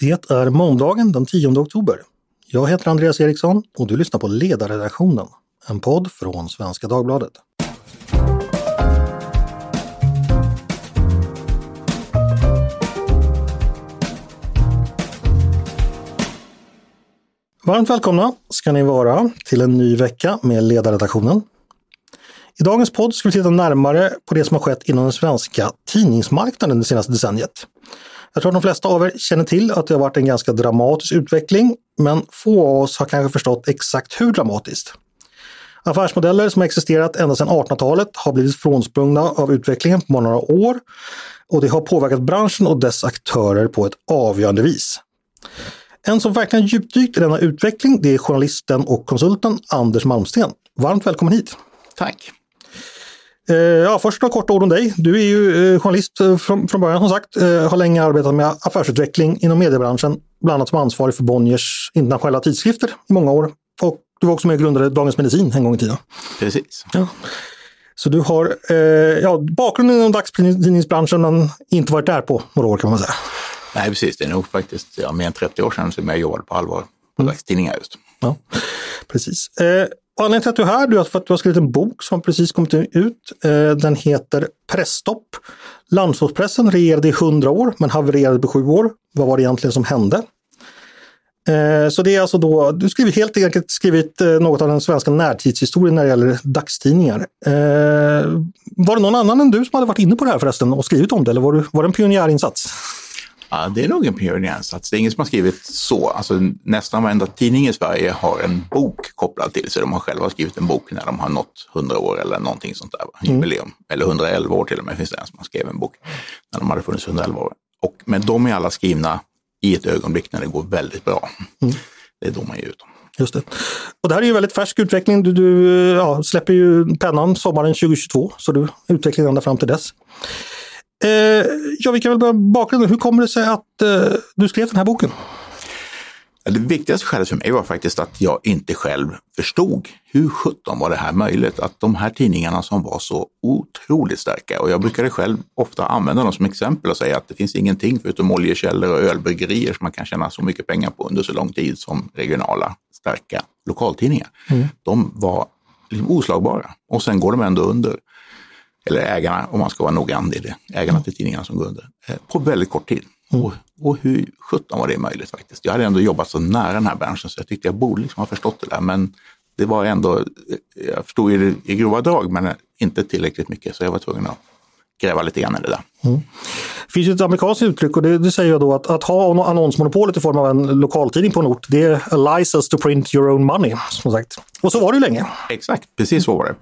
Det är måndagen den 10 oktober. Jag heter Andreas Eriksson och du lyssnar på Ledarredaktionen, en podd från Svenska Dagbladet. Varmt välkomna ska ni vara till en ny vecka med Ledarredaktionen. I dagens podd ska vi titta närmare på det som har skett inom den svenska tidningsmarknaden det senaste decenniet. Jag tror att de flesta av er känner till att det har varit en ganska dramatisk utveckling, men få av oss har kanske förstått exakt hur dramatiskt. Affärsmodeller som har existerat ända sedan 1800-talet har blivit frånsprungna av utvecklingen på några år och det har påverkat branschen och dess aktörer på ett avgörande vis. En som verkligen djupdykt i denna utveckling, det är journalisten och konsulten Anders Malmsten. Varmt välkommen hit. Tack. Först några korta ord om dig. Du är ju journalist från början som sagt. Har länge arbetat med affärsutveckling inom mediebranschen, bland annat som ansvarig för Bonniers internationella tidskrifter i många år. Och du var också med och grundade Dagens Medicin en gång i tiden. Precis. Ja. Så du har bakgrunden inom dagstidningsbranschen men inte varit där på några år kan man säga. Nej, precis. Det är nog faktiskt mer än 30 år sedan som jag jobbade på allvar på dagstidningar just. Ja, precis. Anledningen till att du är här är för att du har skrivit en bok som precis kommit ut. Den heter Pressstopp. Landsortspressen regerade i 100 år men havererade på 7 år. Vad var det egentligen som hände? Så det är alltså då, du skriver helt enkelt skrivit något av den svenska närtidshistorien när det gäller dagstidningar. Var det någon annan än du som hade varit inne på det här förresten och skrivit om det eller var det en pionjärinsats? Ja, det är nog en pionjärinsats. Det är ingen som har skrivit så. Alltså, nästan varenda tidning i Sverige har en bok kopplad till sig. De har själva skrivit en bok när de har nått 100 år eller någonting sånt där. Jubileum. Eller 111 år till och med finns det en som har skrivit en bok när de hade funnits 111 år. Men de är alla skrivna i ett ögonblick när det går väldigt bra. Det är då man ger ut dem. Just det. Och det här är ju väldigt färsk utveckling. Du släpper ju pennan sommaren 2022 så du utvecklar ända fram till dess. Vi kan väl börja bakgrunden. Hur kommer det sig att du skrev den här boken? Det viktigaste skälet för mig var faktiskt att jag inte själv förstod hur 17 var det här möjligt. Att de här tidningarna som var så otroligt starka, och jag brukade själv ofta använda dem som exempel och säga att det finns ingenting förutom oljekällor och ölbryggerier som man kan tjäna så mycket pengar på under så lång tid som regionala starka lokaltidningar. De var liksom oslagbara och sen går de ändå under. Eller ägarna, om man ska vara noggrann, det är det. Ägarna till tidningarna som går under. På väldigt kort tid. Och hur 17 var det möjligt faktiskt. Jag hade ändå jobbat så nära den här branschen så jag tyckte jag borde liksom ha förstått det där. Men det var ändå, jag förstod ju det i grova drag men inte tillräckligt mycket. Så jag var tvungen att gräva lite grann i det där. Det finns ju ett amerikanskt uttryck och det säger jag då att ha annonsmonopolet i form av en lokaltidning på en ort, det är a license to print your own money, som sagt. Och så var det ju länge. Exakt, precis så var det.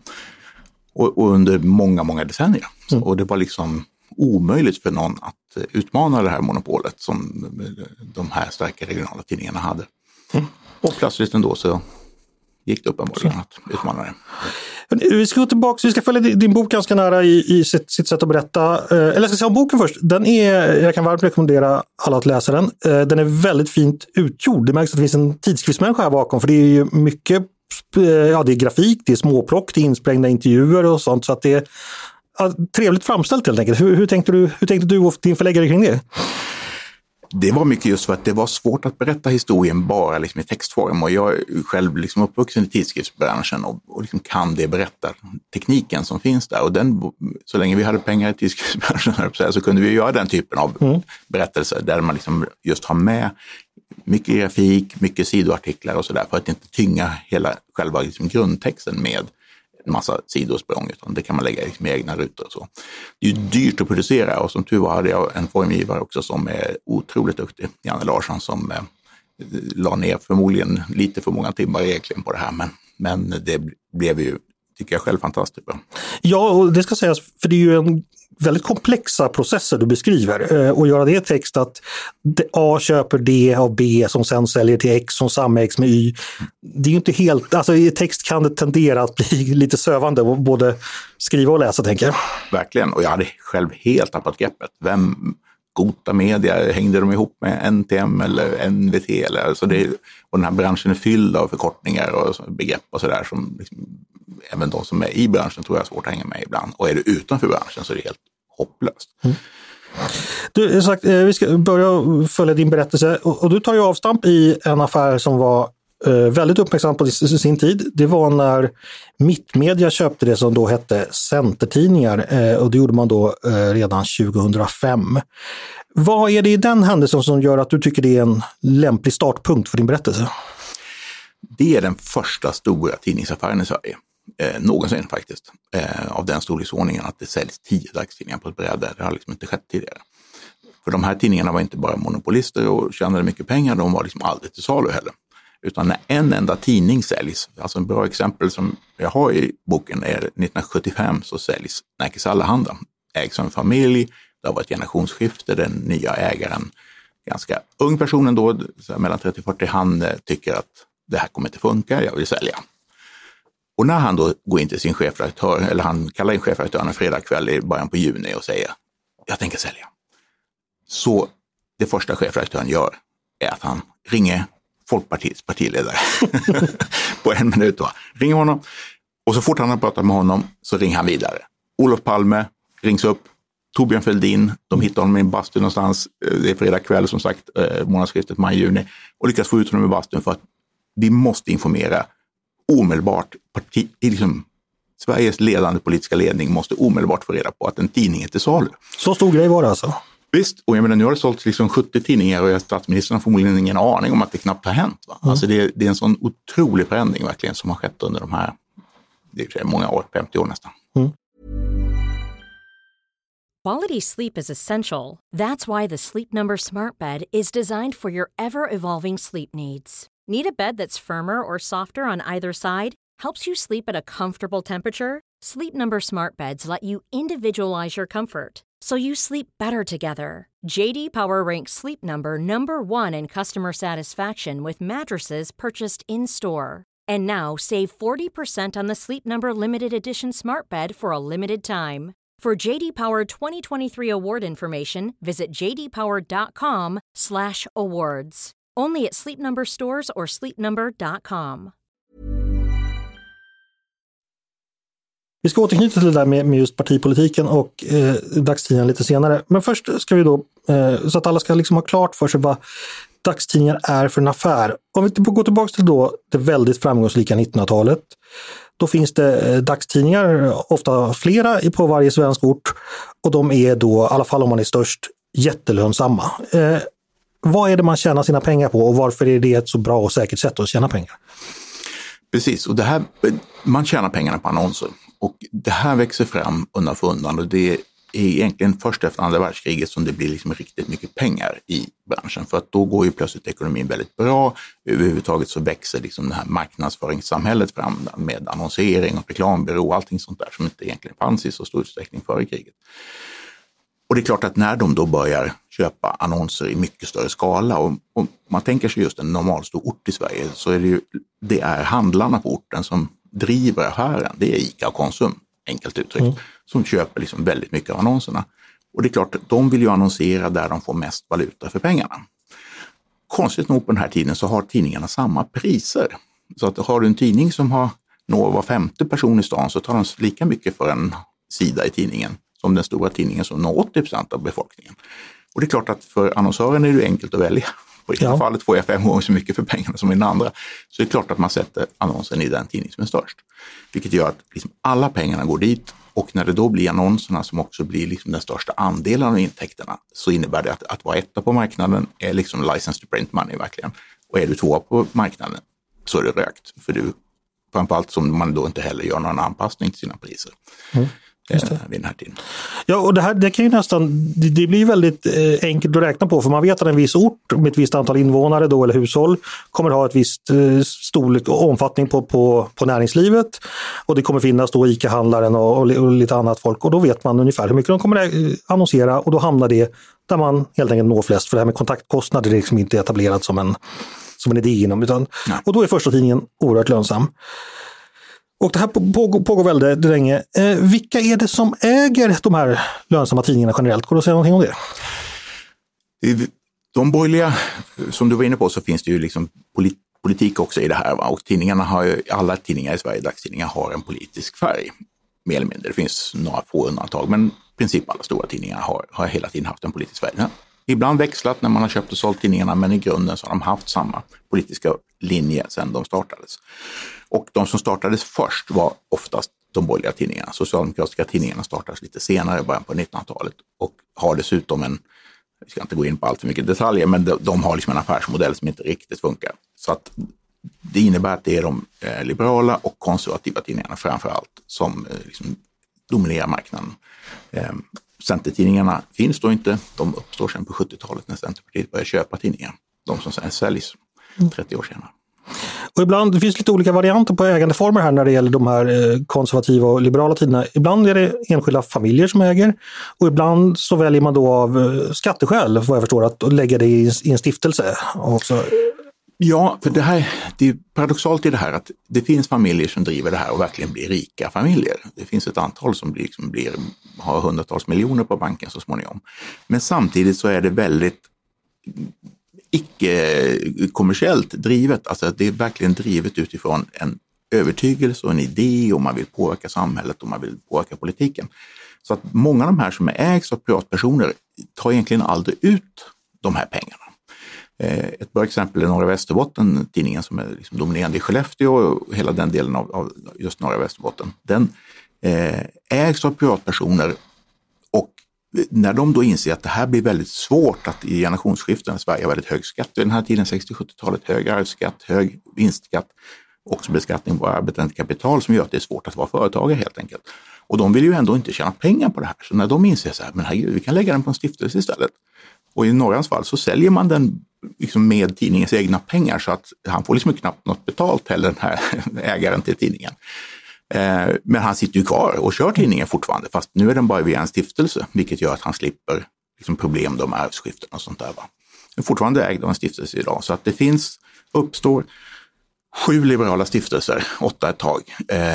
Och under många, många decennier. Och det var liksom omöjligt för någon att utmana det här monopolet som de här starka regionala tidningarna hade. Och plötsligt ändå så gick det uppenbarligen att utmana det. Vi ska gå tillbaka, vi ska följa din bok ganska nära i sitt sätt att berätta. Eller jag ska säga om boken först. Jag kan varmt rekommendera alla att läsa den. Den är väldigt fint utgjord. Det märks att det finns en tidskriftsmänniska här bakom för det är ju mycket det är grafik, det är småplock, det är insprängda intervjuer och sånt så att det är trevligt framställt helt enkelt. Hur tänkte du och din förläggare kring det? Det var mycket just för att det var svårt att berätta historien bara liksom i textform och jag är själv liksom uppvuxen i tidskriftsbranschen och liksom kan det berätta tekniken som finns där och så länge vi hade pengar i tidskriftsbranschen så kunde vi göra den typen av berättelser där man liksom just har med mycket grafik, mycket sidoartiklar och sådär för att inte tynga hela själva liksom grundtexten med en massa sidosprång utan det kan man lägga liksom i egna rutor och så. Det är ju dyrt att producera och som tur var hade jag en formgivare också som är otroligt duktig, Janne Larsson, som la ner förmodligen lite för många timmar egentligen på det här men det blev ju, tycker jag själv, fantastiskt bra. Ja, och det ska sägas, för det är ju en väldigt komplexa processer du beskriver och göra det i text att A köper D av B som sen säljer till X som samägs med Y. Det är ju inte helt, alltså i text kan det tendera att bli lite sövande både skriva och läsa tänker jag. Verkligen, och jag hade själv helt tappat greppet. Gota Media, hängde de ihop med NTM eller NVT eller så det, och den här branschen är fylld av förkortningar och begrepp och sådär som liksom, även de som är i branschen tror jag är svårt att hänga med ibland och är du utanför branschen så är det helt hopplöst. Du, sagt, vi ska börja följa din berättelse och du tar ju avstamp i en affär som var väldigt uppmärksam på sin tid. Det var när Mittmedia köpte det som då hette Centertidningar och det gjorde man då redan 2005. Vad är det i den händelsen som gör att du tycker det är en lämplig startpunkt för din berättelse? Det är den första stora tidningsaffären i Sverige. Någonsin faktiskt. Av den storleksordningen att det säljs 10 dagstidningar på ett bräde. Det har liksom inte skett tidigare. För de här tidningarna var inte bara monopolister och tjänade mycket pengar. De var liksom aldrig till salu heller. Utan när en enda tidning säljs, alltså en bra exempel som jag har i boken är 1975 så säljs Nerikes Allehanda. Ägs av en familj, det har varit generationsskifte, den nya ägaren, ganska ung person ändå, mellan 30 och 40, han tycker att det här kommer inte funka, jag vill sälja. Och när han då går in till sin chefredaktör, eller han kallar in chefredaktören en fredag kväll i början på juni och säger jag tänker sälja. Så det första chefredaktören gör är att han ringer Folkpartiets partiledare på 1 minut. Ringer honom och så fort han har pratat med honom så ringer han vidare. Olof Palme rings upp, Torbjörn Fälldin, de hittar honom i en bastu någonstans, det är fredag kväll som sagt, månadsskiftet maj-juni och lyckas få ut honom i bastun för att vi måste informera omedelbart, Sveriges ledande politiska ledning måste omedelbart få reda på att en tidning är till salu. Så stor grej var det alltså? Visst, och jag menar nu har det sålt liksom 70 tidningar och statsministern har förmodligen ingen aning om att det knappt har hänt. Va? Alltså det är en sån otrolig förändring verkligen som har skett under de här, det är många år, 50 år nästan. Quality sleep is essential. That's why the Sleep Number Smart Bed is designed for your ever-evolving sleep needs. Need a bed that's firmer or softer on either side? Helps you sleep at a comfortable temperature? Sleep Number Smart Beds let you individualize your comfort, so you sleep better together. JD Power ranks Sleep Number #1 in customer satisfaction with mattresses purchased in-store. And now save 40% on the Sleep Number Limited Edition Smart Bed for a limited time. For JD Power 2023 award information, visit jdpower.com/awards. Only at Sleep Number stores or sleepnumber.com. Vi ska återknyta till det där med just partipolitiken och dagstidningar lite senare. Men först ska vi då, så att alla ska liksom ha klart för sig vad dagstidningar är för en affär. Om vi går tillbaka till då det väldigt framgångsrika 1900-talet. Då finns det dagstidningar, ofta flera på varje svensk ort. Och de är då, i alla fall om man är störst, jättelönsamma. Vad är det man tjänar sina pengar på och varför är det ett så bra och säkert sätt att tjäna pengar? Precis, och det här, man tjänar pengarna på annonser. Och det här växer fram undan för undan och det är egentligen först efter andra världskriget som det blir liksom riktigt mycket pengar i branschen. För att då går ju plötsligt ekonomin väldigt bra. Överhuvudtaget så växer liksom det här marknadsföringssamhället fram med annonsering och reklambyrå och allting sånt där som inte egentligen fanns i så stor utsträckning före kriget. Och det är klart att när de då börjar köpa annonser i mycket större skala och man tänker sig just en normalstor ort i Sverige så är det är handlarna på orten som driver affären. Det är ICA och Konsum, enkelt uttryckt, som köper liksom väldigt mycket av annonserna. Och det är klart att de vill ju annonsera där de får mest valuta för pengarna. Konstigt nog på den här tiden så har tidningarna samma priser. Så att har du en tidning som når var 50 person i stan så tar de lika mycket för en sida i tidningen som den stora tidningen som når 80% av befolkningen. Och det är klart att för annonsören är det enkelt att välja. Och i det här fallet får jag 5 gånger så mycket för pengarna som i den andra. Så det är klart att man sätter annonsen i den tidning som är störst. Vilket gör att liksom alla pengarna går dit. Och när det då blir annonserna som också blir liksom den största andelen av intäkterna så innebär det att vara etta på marknaden är liksom license to print money verkligen. Och är du tvåa på marknaden så är det rökt. För du, framförallt som man då inte heller gör någon anpassning till sina priser. Vid den här tiden. Ja, och det kan ju nästan, det blir väldigt enkelt att räkna på för man vet att en viss ort med ett visst antal invånare då, eller hushåll kommer ha ett visst storlek och omfattning på näringslivet och det kommer finnas då ICA-handlaren och lite annat folk och då vet man ungefär hur mycket de kommer annonsera och då hamnar det där man helt enkelt når flest för det här med kontaktkostnader är liksom inte etablerat som en idé inom utan, och då är första tidningen oerhört lönsam. Och det här pågår väldigt länge. Vilka är det som äger de här lönsamma tidningarna generellt? Går det att säga någonting om det? De borgerliga, som du var inne på så finns det ju liksom politik också i det här. Va? Och tidningarna har ju, alla tidningar i Sverige, dagstidningar, har en politisk färg. Mer eller mindre, det finns några få undantag. Men princip alla stora tidningar har hela tiden haft en politisk färg. Ibland växlat när man har köpt och sålt tidningarna, men i grunden så har de haft samma politiska linje sedan de startades. Och de som startades först var oftast de borgerliga tidningarna. Socialdemokratiska tidningarna startades lite senare, i början på 1900-talet, och har dessutom jag ska inte gå in på allt för mycket detaljer, men de har liksom en affärsmodell som inte riktigt funkar. Så att det innebär att det är de liberala och konservativa tidningarna framför allt som liksom dominerar marknaden. Centertidningarna finns då inte, de uppstår sedan på 70-talet när Centerpartiet börjar köpa tidningar. De som sen säljs 30 år senare. Och ibland, det finns lite olika varianter på ägandeformer här när det gäller de här konservativa och liberala tidningarna. Ibland är det enskilda familjer som äger, och ibland så väljer man då av skatteskäl, vad jag förstår, att lägga det i en stiftelse också. Ja, för det är paradoxalt i det här att det finns familjer som driver det här och verkligen blir rika familjer. Det finns ett antal som har hundratals miljoner på banken så småningom. Men samtidigt så är det väldigt icke-kommersiellt drivet. Alltså det är verkligen drivet utifrån en övertygelse och en idé, och man vill påverka samhället och man vill påverka politiken. Så att många av de här som ägs av privatpersoner tar egentligen aldrig ut de här pengarna. Ett bra exempel är Norra Västerbotten, tidningen som är liksom dominerande i Skellefteå och hela den delen av just Norra Västerbotten. Den ägs av privatpersoner, och när de då inser att det här blir väldigt svårt att i generationsskiften, Sverige har väldigt hög skatt i den här tiden, 60-70-talet, hög arvsskatt, hög vinstskatt, också beskattning på arbetande kapital som gör att det är svårt att vara företagare helt enkelt. Och de vill ju ändå inte tjäna pengar på det här, så när de inser så här, men herregud, vi kan lägga den på en stiftelse istället. Och i Norrans fall så säljer man den liksom med tidningens egna pengar, så att han får liksom knappt något betalt heller, den här ägaren till tidningen. Men han sitter ju kvar och kör tidningen fortfarande, fast nu är den bara via en stiftelse, vilket gör att han slipper liksom problem med arvsskiften och sånt där. Va? Det är fortfarande ägd av en stiftelse idag, så att det uppstår 7 liberala stiftelser, 8 ett tag,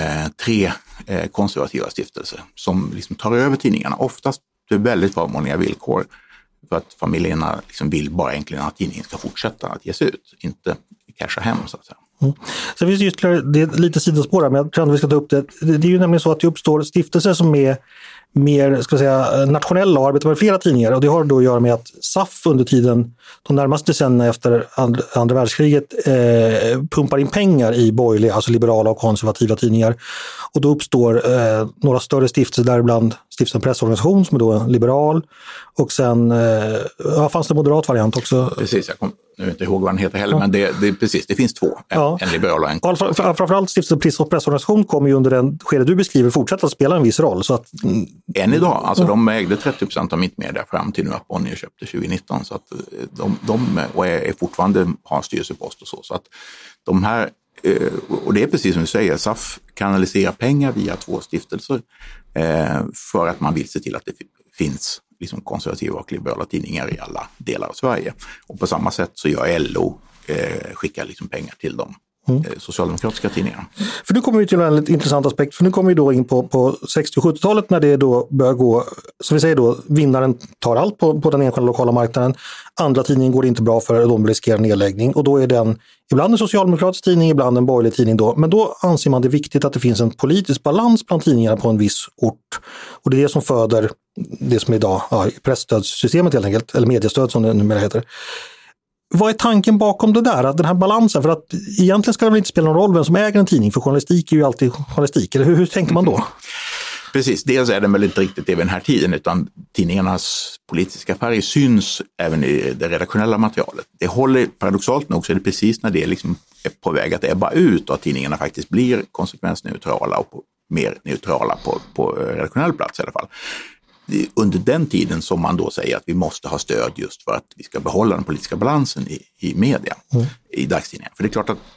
3 konservativa stiftelser som liksom tar över tidningarna, oftast till väldigt förmånliga villkor. För att familjerna liksom vill bara egentligen att tidningen ska fortsätta att ges ut, inte casha hem så att säga. Sen finns det ytterligare, det är lite sidospår här, men jag tror att vi ska ta upp det. Det är ju nämligen så att det uppstår stiftelser som är mer, ska jag säga, nationella och arbetar med flera tidningar, och det har då att göra med att SAF under tiden, de närmaste decennierna efter andra världskriget, pumpar in pengar i borgerliga, alltså liberala och konservativa tidningar, och då uppstår några större stiftelser, däribland Stiftelsen Pressorganisation som är då liberal, och sen fanns det moderat variant också. Precis, jag kommer nu inte ihåg vad den heter heller, men det är precis, det finns 2, en liberal och en konservativ. Framförallt Stiftelsen Pressorganisation kommer ju under den skede du beskriver fortsätta att spela en viss roll. Så att, än idag, alltså de ägde 30% av Mittmedia fram till nu att Bonnier köpte 2019, så att de är fortfarande har styrelsepost och så att de här, och det är precis som du säger, SAF kanaliserar pengar via 2 stiftelser för att man vill se till att det finns liksom konservativa och liberala tidningar i alla delar av Sverige. Och på samma sätt så gör LO, skickar liksom pengar till dem. Socialdemokratiska tidningar. För nu kommer vi till en intressant aspekt, för nu kommer vi då in på 60- och 70-talet när det då börjar gå, som vi säger då, vinnaren tar allt på den enskilda lokala marknaden. Andra tidningen går inte bra för de riskerar nedläggning, och då är den ibland en socialdemokratisk tidning, ibland en borgerlig tidning då. Men då anser man det viktigt att det finns en politisk balans bland tidningarna på en viss ort. Och det är det som föder det som idag pressstödssystemet helt enkelt, eller mediestöd som det numera heter. Vad är tanken bakom det där? Att den här balansen, för att egentligen ska det väl inte spela någon roll vem som äger en tidning, för journalistik är ju alltid journalistik. Eller hur tänker man då? Precis, dels är det väl inte riktigt det vid den här tiden, utan tidningarnas politiska färg syns även i det redaktionella materialet. Det håller, paradoxalt nog, så är det precis när det liksom är på väg att ebba ut och att tidningarna faktiskt blir konsekvensneutrala och mer neutrala på redaktionell plats i alla fall. Under den tiden som man då säger att vi måste ha stöd just för att vi ska behålla den politiska balansen i media, i dagstidningar. För det är klart att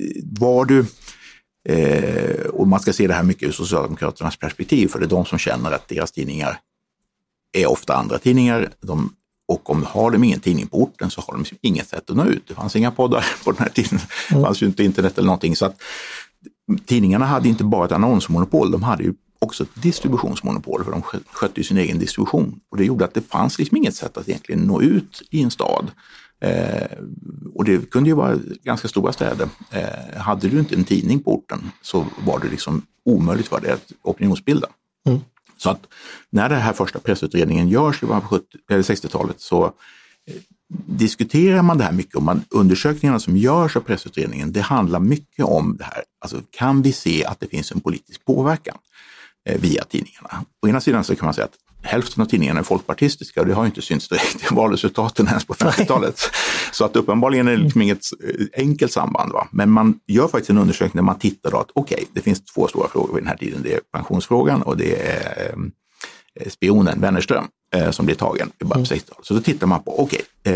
och man ska se det här mycket ur Socialdemokraternas perspektiv, för det är de som känner att deras tidningar är ofta andra tidningar, och om har de ingen tidning på orten så har de liksom inget sätt att nå ut. Det fanns inga poddar på den här tiden, det fanns ju inte internet eller någonting, så att tidningarna hade inte bara ett annonsmonopol, de hade ju också ett distributionsmonopol, för de skötte ju sin egen distribution, och det gjorde att det fanns liksom inget sätt att egentligen nå ut i en stad. Och det kunde ju vara ganska stora städer. Hade du inte en tidning på orten så var det liksom omöjligt för det att opinionsbilda. Så att när den här första pressutredningen görs i 60-talet så diskuterar man det här mycket. Och undersökningarna som görs av pressutredningen, det handlar mycket om det här. Alltså kan vi se att det finns en politisk påverkan via tidningarna? Å ena sidan så kan man säga att hälften av tidningarna är folkpartistiska och det har ju inte synts direkt i valresultaten ens på 50-talet. Så att uppenbarligen är det liksom inget enkelt samband. Va? Men man gör faktiskt en undersökning där man tittar då att okej, det finns två stora frågor vid den här tiden. Det är pensionsfrågan och det är spionen Wennerström som blir tagen i början på 60-talet. Så då tittar man på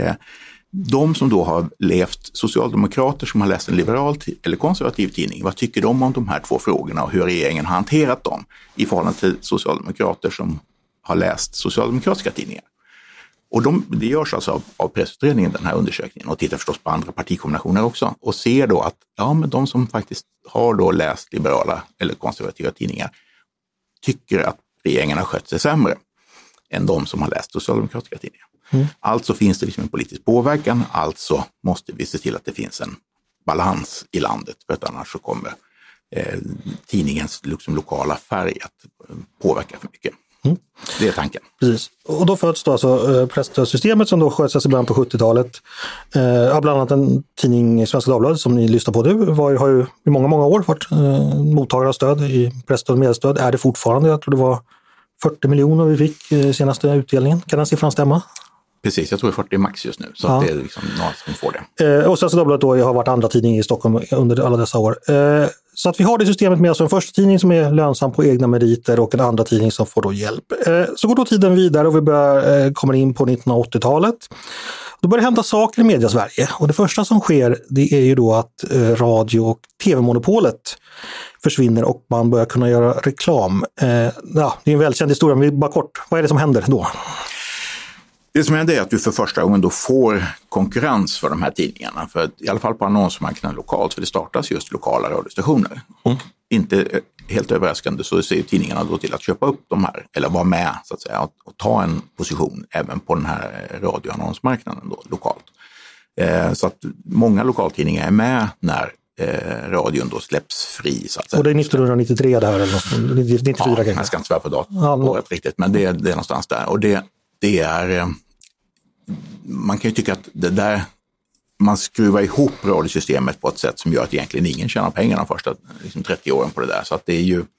de som då har levt, socialdemokrater som har läst en liberal eller konservativ tidning, vad tycker de om de här två frågorna och hur regeringen har hanterat dem i förhållande till socialdemokrater som har läst socialdemokratiska tidningar. Och det görs alltså av pressutredningen, den här undersökningen, och tittar förstås på andra partikombinationer också och ser då att men de som faktiskt har då läst liberala eller konservativa tidningar tycker att regeringen har skött sig sämre än de som har läst socialdemokratiska tidningar. Alltså finns det liksom en politisk påverkan, alltså måste vi se till att det finns en balans i landet, för att annars så kommer tidningens liksom lokala färg att påverka för mycket. Det är tanken. Precis. Och då föds då alltså presstödssystemet som då sköts i början på 70-talet. Bland annat en tidning, Svenska Dagbladet, som ni lyssnar på nu, har ju i många år varit mottagare av stöd i presstöd och medstöd. Är det fortfarande? Jag tror det var 40 miljoner vi fick senaste utdelningen. Kan den siffran stämma? Precis, jag tror det är 40 max just nu, så att det är liksom några som får det. Och Svenska Dagbladet då har varit andra tidning i Stockholm under alla dessa år. Så att vi har det systemet med, alltså en första tidning som är lönsam på egna meriter och en andra tidning som får då hjälp. Så går då tiden vidare och vi kommer in på 1980-talet. Då börjar det hända saker i media Sverige, och det första som sker, det är ju då att radio- och tv-monopolet försvinner och man börjar kunna göra reklam. Det är en välkänd historia, men bara kort, vad är det som händer då? Det som händer är att du för första gången då får konkurrens för de här tidningarna, för i alla fall på annonsmarknaden lokalt, för det startas just lokala radiostationer. Och inte helt överraskande så ser tidningarna då till att köpa upp de här, eller vara med så att säga, och ta en position även på den här radioannonsmarknaden då, lokalt. Så att många lokaltidningar är med när radion då släpps fri. Så att säga. Och det är 1993 det här, eller 94 kanske? Jag ska inte svära på året riktigt, men det är någonstans där. Och det är, man kan ju tycka att det där, man skruvar ihop radiosystemet på ett sätt som gör att egentligen ingen tjänar pengar de första 30 åren på det där. Så att det är ju,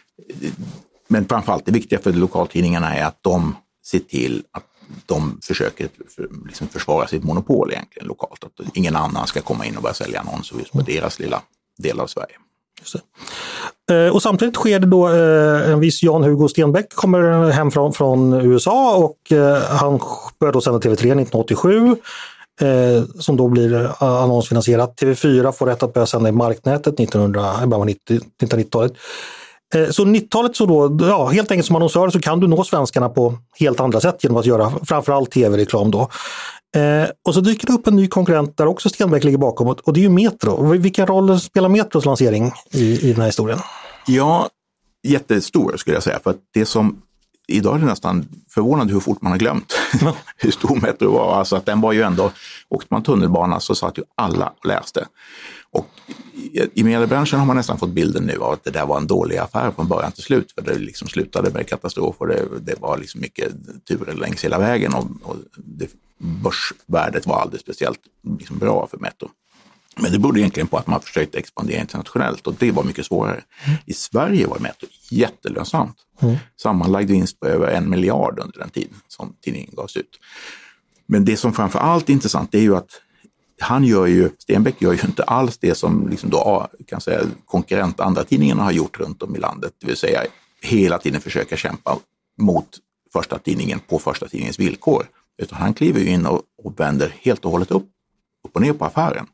men framförallt det viktiga för lokaltidningarna är att de ser till att de försöker liksom försvara sitt monopol egentligen lokalt. Att ingen annan ska komma in och börja sälja annonser just på deras lilla del av Sverige. Just det. Och samtidigt sker det då en viss Jan-Hugo Stenbeck kommer hem från USA och han börjar då sända TV3 1987 som då blir annonsfinansierat. TV4 får rätt att börja sända i marknätet 1990-talet. Så 90-talet så då, helt enkelt som annonsör så kan du nå svenskarna på helt andra sätt genom att göra framförallt tv-reklam då. Och så dyker det upp en ny konkurrent där också Stenbeck ligger bakom, och det är ju Metro. Vilken roll spelar Metros lansering i den här historien? Ja, jättestor skulle jag säga, för att det som idag är det nästan förvånande hur fort man har glömt hur stor Metro var. Alltså att den var ju ändå, åkte man tunnelbana så satt ju alla och läste. Och i mediebranschen har man nästan fått bilden nu av att det där var en dålig affär från början till slut. För det liksom slutade med katastrof och det var liksom mycket turer längs hela vägen. Och börsvärdet var aldrig speciellt liksom bra för Metro. Men det berodde egentligen på att man försökte expandera internationellt och det var mycket svårare. I Sverige var Metro jättelönsamt. Sammanlagd vinst på över 1 miljard under den tid som tidningen gavs ut. Men det som framför allt är intressant är ju att Stenbeck gör ju inte alls det som liksom då, kan säga, konkurrent andra tidningarna har gjort runt om i landet. Det vill säga hela tiden försöka kämpa mot första tidningen på första tidningens villkor. Utan han kliver ju in och vänder helt och hållet upp och ner på affären.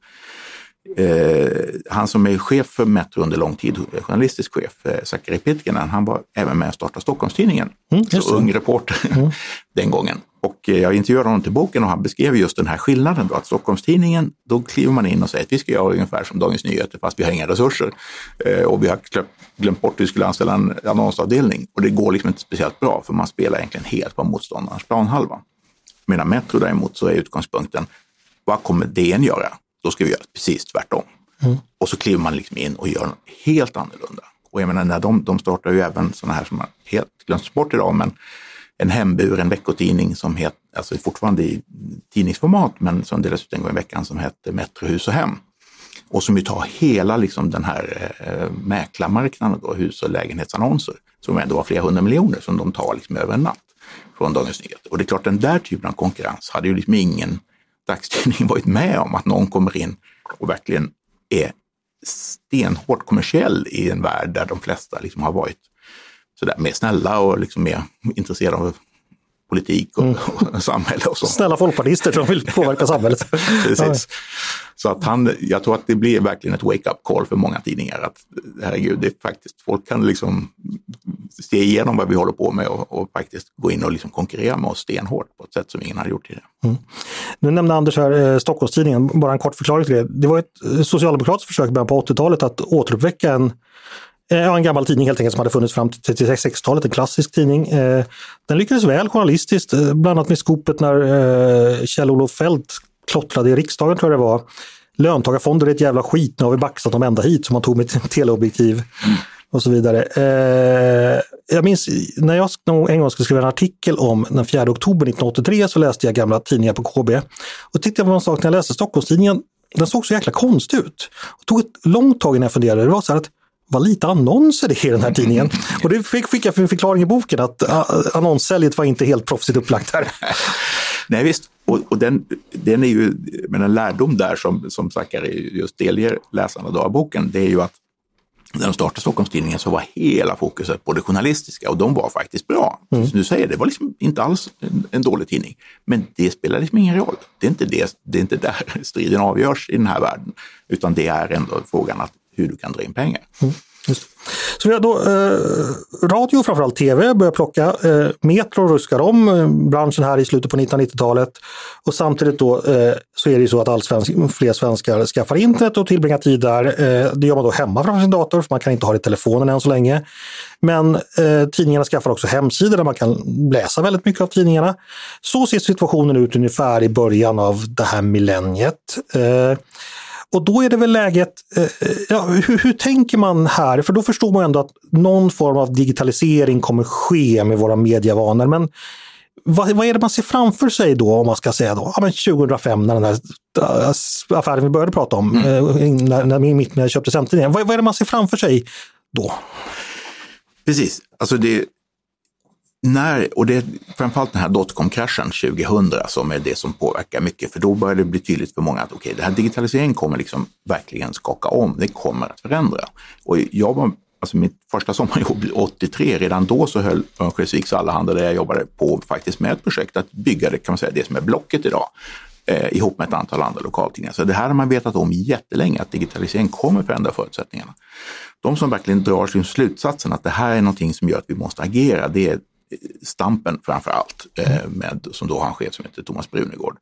Han som är chef för Metro under lång tid, journalistisk chef, Zachary Pitkanen, han var även med att starta Stockholmstidningen. Så ung reporter den gången. Och jag intervjuade honom till boken och han beskrev just den här skillnaden då, att Stockholmstidningen, då kliver man in och säger att vi ska göra ungefär som Dagens Nyheter fast vi har inga resurser. Och vi har glömt bort att vi skulle anställa en annonsavdelning. Och det går liksom inte speciellt bra för man spelar egentligen helt på motståndarens planhalva. Medan Metro däremot så är utgångspunkten, vad kommer DN göra? Då ska vi göra precis tvärtom. Och så kliver man liksom in och gör något helt annorlunda. Och jag menar, när de startar ju även sådana här som har helt glömts bort idag, men en hemburen veckotidning som heter, alltså fortfarande i tidningsformat, men som delas ut en gång i veckan, som heter Metro Hus och Hem. Och som ju tar hela liksom den här mäklarmarknaden då, hus- och lägenhetsannonser, som ändå var flera 100 miljoner som de tar liksom över en natt från Dagens Nyheter. Och det är klart, den där typen av konkurrens hade ju liksom ingen dagstidning varit med om, att någon kommer in och verkligen är stenhårt kommersiell i en värld där de flesta liksom har varit sådär mer snälla och liksom mer intresserade av politik och samhälle och så. Snälla folkpartister som vill påverka samhället. Precis. Så att jag tror att det blir verkligen ett wake-up call för många tidningar, att herregud, det är faktiskt, folk kan liksom se igenom vad vi håller på med och faktiskt gå in och liksom konkurrera med oss stenhårt på ett sätt som ingen hade gjort tidigare. Nu nämnde Anders här Stockholmstidningen, bara en kort förklaring till det. Det var ett socialdemokratiskt försök början på 80-talet att återuppväcka en gammal tidning helt enkelt som hade funnits fram till 60-talet, en klassisk tidning. Den lyckades väl journalistiskt, bland annat med skopet när Kjell-Olof Feldt klottrade i riksdagen, tror jag det var. Löntagarfonder är ett jävla skit, nu har vi baxat dem ända hit, som man tog med teleobjektiv och så vidare. Jag minns när jag en gång skulle skriva en artikel om den 4 oktober 1983, så läste jag gamla tidningar på KB. Och tittade på en sak när jag läste Stockholmstidningen, den såg så jäkla konstigt ut. Och tog ett långt tag innan jag funderade. Det var så här att vad lite annonser det är i den här tidningen. Och det fick jag för en förklaring i boken, att annonssäljet var inte helt proffsigt upplagt här. Nej visst, och den är ju, men en lärdom där som Zachary just delger läsarna av boken, det är ju att när de startade Stockholmstidningen så var hela fokuset på det journalistiska, och de var faktiskt bra. Så du säger, det var liksom inte alls en dålig tidning, men det spelar liksom ingen roll. Det är inte där striden avgörs i den här världen, utan det är ändå frågan att hur du kan dra in pengar. Just. Så vi har då radio och framförallt tv börjar plocka. Metro ruskar om branschen här i slutet på 1990-talet, och samtidigt då så är det ju så att fler svenskar skaffar internet och tillbringar tid där. Det gör man då hemma framför sin dator, för man kan inte ha det i telefonen än så länge. Men tidningarna skaffar också hemsidor där man kan läsa väldigt mycket av tidningarna. Så ser situationen ut ungefär i början av det här millenniet. Och då är det väl läget, hur tänker man här? För då förstår man ändå att någon form av digitalisering kommer ske med våra medievanor. Men vad är det man ser framför sig då, om man ska säga då? Ja, men 2005 när den här affären vi började prata om, när jag köpte Centertidningen. Vad är det man ser framför sig då? Precis, alltså det är framförallt den här dotcom-kraschen 2000 som är det som påverkar mycket, för då börjar det bli tydligt för många att det här digitaliseringen kommer liksom verkligen skaka om, det kommer att förändra. Och jag var, alltså mitt första sommarjobb 83, redan då så höll Örnsköldsviks Allehanda, där jag jobbade på faktiskt med ett projekt att bygga det, kan man säga, det som är Blocket idag, ihop med ett antal andra lokaltidningar. Så det här har man vetat om jättelänge, att digitalisering kommer förändra förutsättningarna. De som verkligen drar sin slutsatsen att det här är någonting som gör att vi måste agera, det är Stampen framför allt, som då har en chef som heter Thomas Brunegård.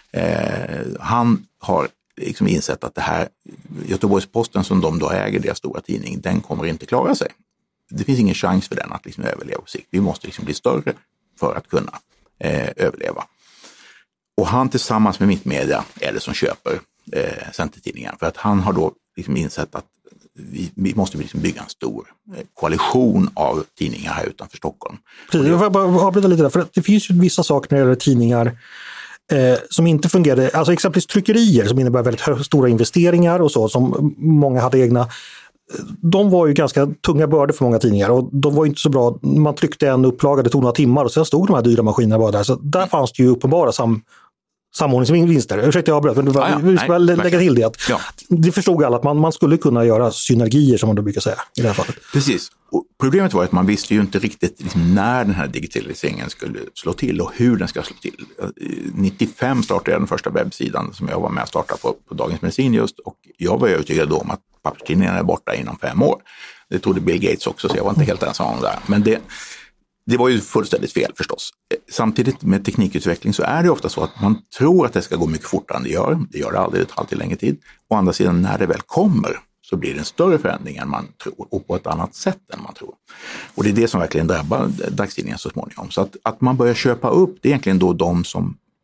Han har liksom insett att det här Göteborgs-Posten, som de då äger, deras stora tidning, den kommer inte klara sig. Det finns ingen chans för den att liksom överleva på sikt. Vi måste liksom bli större för att kunna överleva. Och han tillsammans med Mittmedia är det som köper Centertidningen, för att han har då liksom insett att vi måste liksom bygga en stor koalition av tidningar här utanför Stockholm. Precis, jag får bara avbryta lite där, för det finns ju vissa saker när det gäller tidningar som inte fungerade, alltså exempelvis tryckerier som innebär väldigt stora investeringar och så, som många hade egna. De var ju ganska tunga bördor för många tidningar, och de var inte så bra. Man tryckte en upplaga, det tog några timmar, och sen stod de här dyra maskinerna bara där. Så där fanns det ju uppenbara samordningsvinster. Ursäkta jag avbröt, men vi ska lägga till det. Det förstod alla att man skulle kunna göra synergier, som man då brukar säga i det här fallet. Precis. Och problemet var att man visste ju inte riktigt liksom när den här digitaliseringen skulle slå till och hur den ska slå till. 95 startade jag den första webbsidan som jag var med att starta på Dagens Medicin just, och jag var övertygad om att papperstidningarna är borta inom 5 år. Det trodde Bill Gates också, så jag var inte helt ensam om det där. Men det var ju fullständigt fel förstås. Samtidigt med teknikutveckling så är det ofta så att man tror att det ska gå mycket fortare än det gör. Det gör det aldrig, det tar alltid längre tid. Å andra sidan, när det väl kommer så blir det en större förändring än man tror, och på ett annat sätt än man tror. Och det är det som verkligen drabbar dagstidningen så småningom. Så att man börjar köpa upp, det är egentligen då de som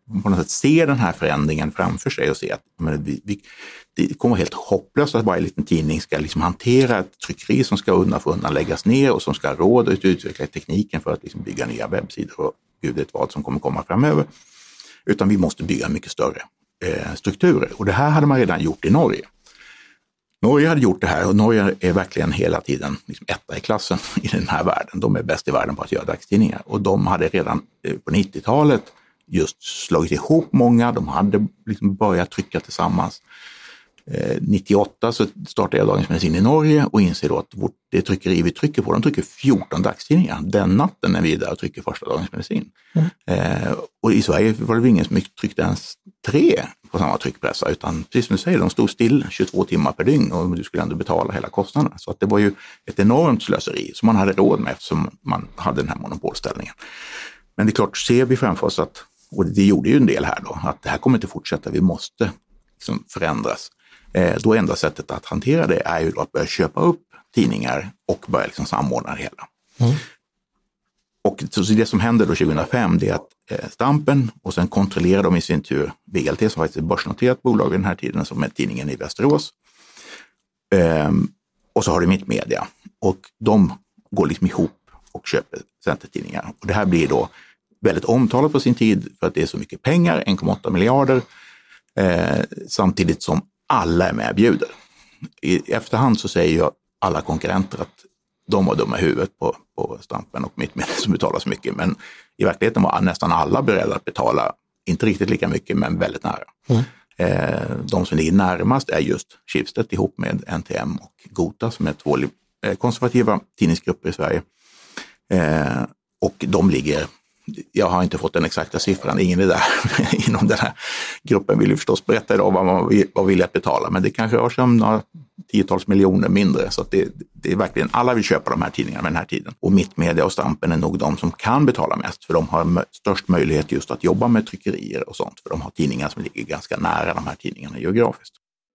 på något sätt se den här förändringen framför sig och se att det kommer helt hopplöst att varje liten tidning ska liksom hantera ett tryckeri som ska undan för undan läggas ner och som ska ha råd att utveckla tekniken för att liksom bygga nya webbsidor och gud vet vad som kommer komma framöver. Utan vi måste bygga mycket större strukturer. Och det här hade man redan gjort i Norge. Norge hade gjort det här och Norge är verkligen hela tiden liksom etta i klassen i den här världen. De är bäst i världen på att göra dagstidningar. Och de hade redan på 90-talet just slagit ihop många. De hade liksom börjat trycka tillsammans. 98 så startade jag Dagens Medicin i Norge och inser då att det tryckeri vi trycker på, de trycker 14 dagstidningar. Den natten är vi där och trycker första Dagens Medicin. Och i Sverige var det ingen som tryckte ens 3 på samma tryckpressar, utan precis som du säger, de stod still 22 timmar per dygn och du skulle ändå betala hela kostnaden. Så att det var ju ett enormt slöseri som man hade råd med eftersom man hade den här monopolställningen. Men det är klart, ser vi framför oss att, och det gjorde ju en del här då, att det här kommer inte fortsätta, vi måste liksom förändras. Då enda sättet att hantera det är ju då att börja köpa upp tidningar och börja liksom samordna det hela. Och så det som hände då 2005 det är att Stampen och sen kontrollerar de i sin tur VLT som faktiskt är börsnoterat bolag vid den här tiden som är tidningen i Västerås. Och så har du Mittmedia och de går liksom ihop och köper centertidningar. Och det här blir då väldigt omtalat på sin tid för att det är så mycket pengar, 1,8 miljarder, samtidigt som alla är med och bjuder. I efterhand så säger ju alla konkurrenter att de var dumma i huvudet på Stampen och Mittmedia som betalar så mycket. Men i verkligheten var nästan alla beredda att betala, inte riktigt lika mycket men väldigt nära. De som ligger närmast är just Schibsted ihop med NTM och Gota som är 2 konservativa tidningsgrupper i Sverige. Och de ligger, jag har inte fått den exakta siffran, ingen är där inom den här gruppen vill ju förstås berätta idag vad man vill att betala, men det kanske rör sig om några tiotals miljoner mindre, så att det är verkligen, alla vill köpa de här tidningarna med den här tiden. Och Mittmedia och Stampen är nog de som kan betala mest, för de har störst möjlighet just att jobba med tryckerier och sånt, för de har tidningar som ligger ganska nära de här tidningarna geografiskt.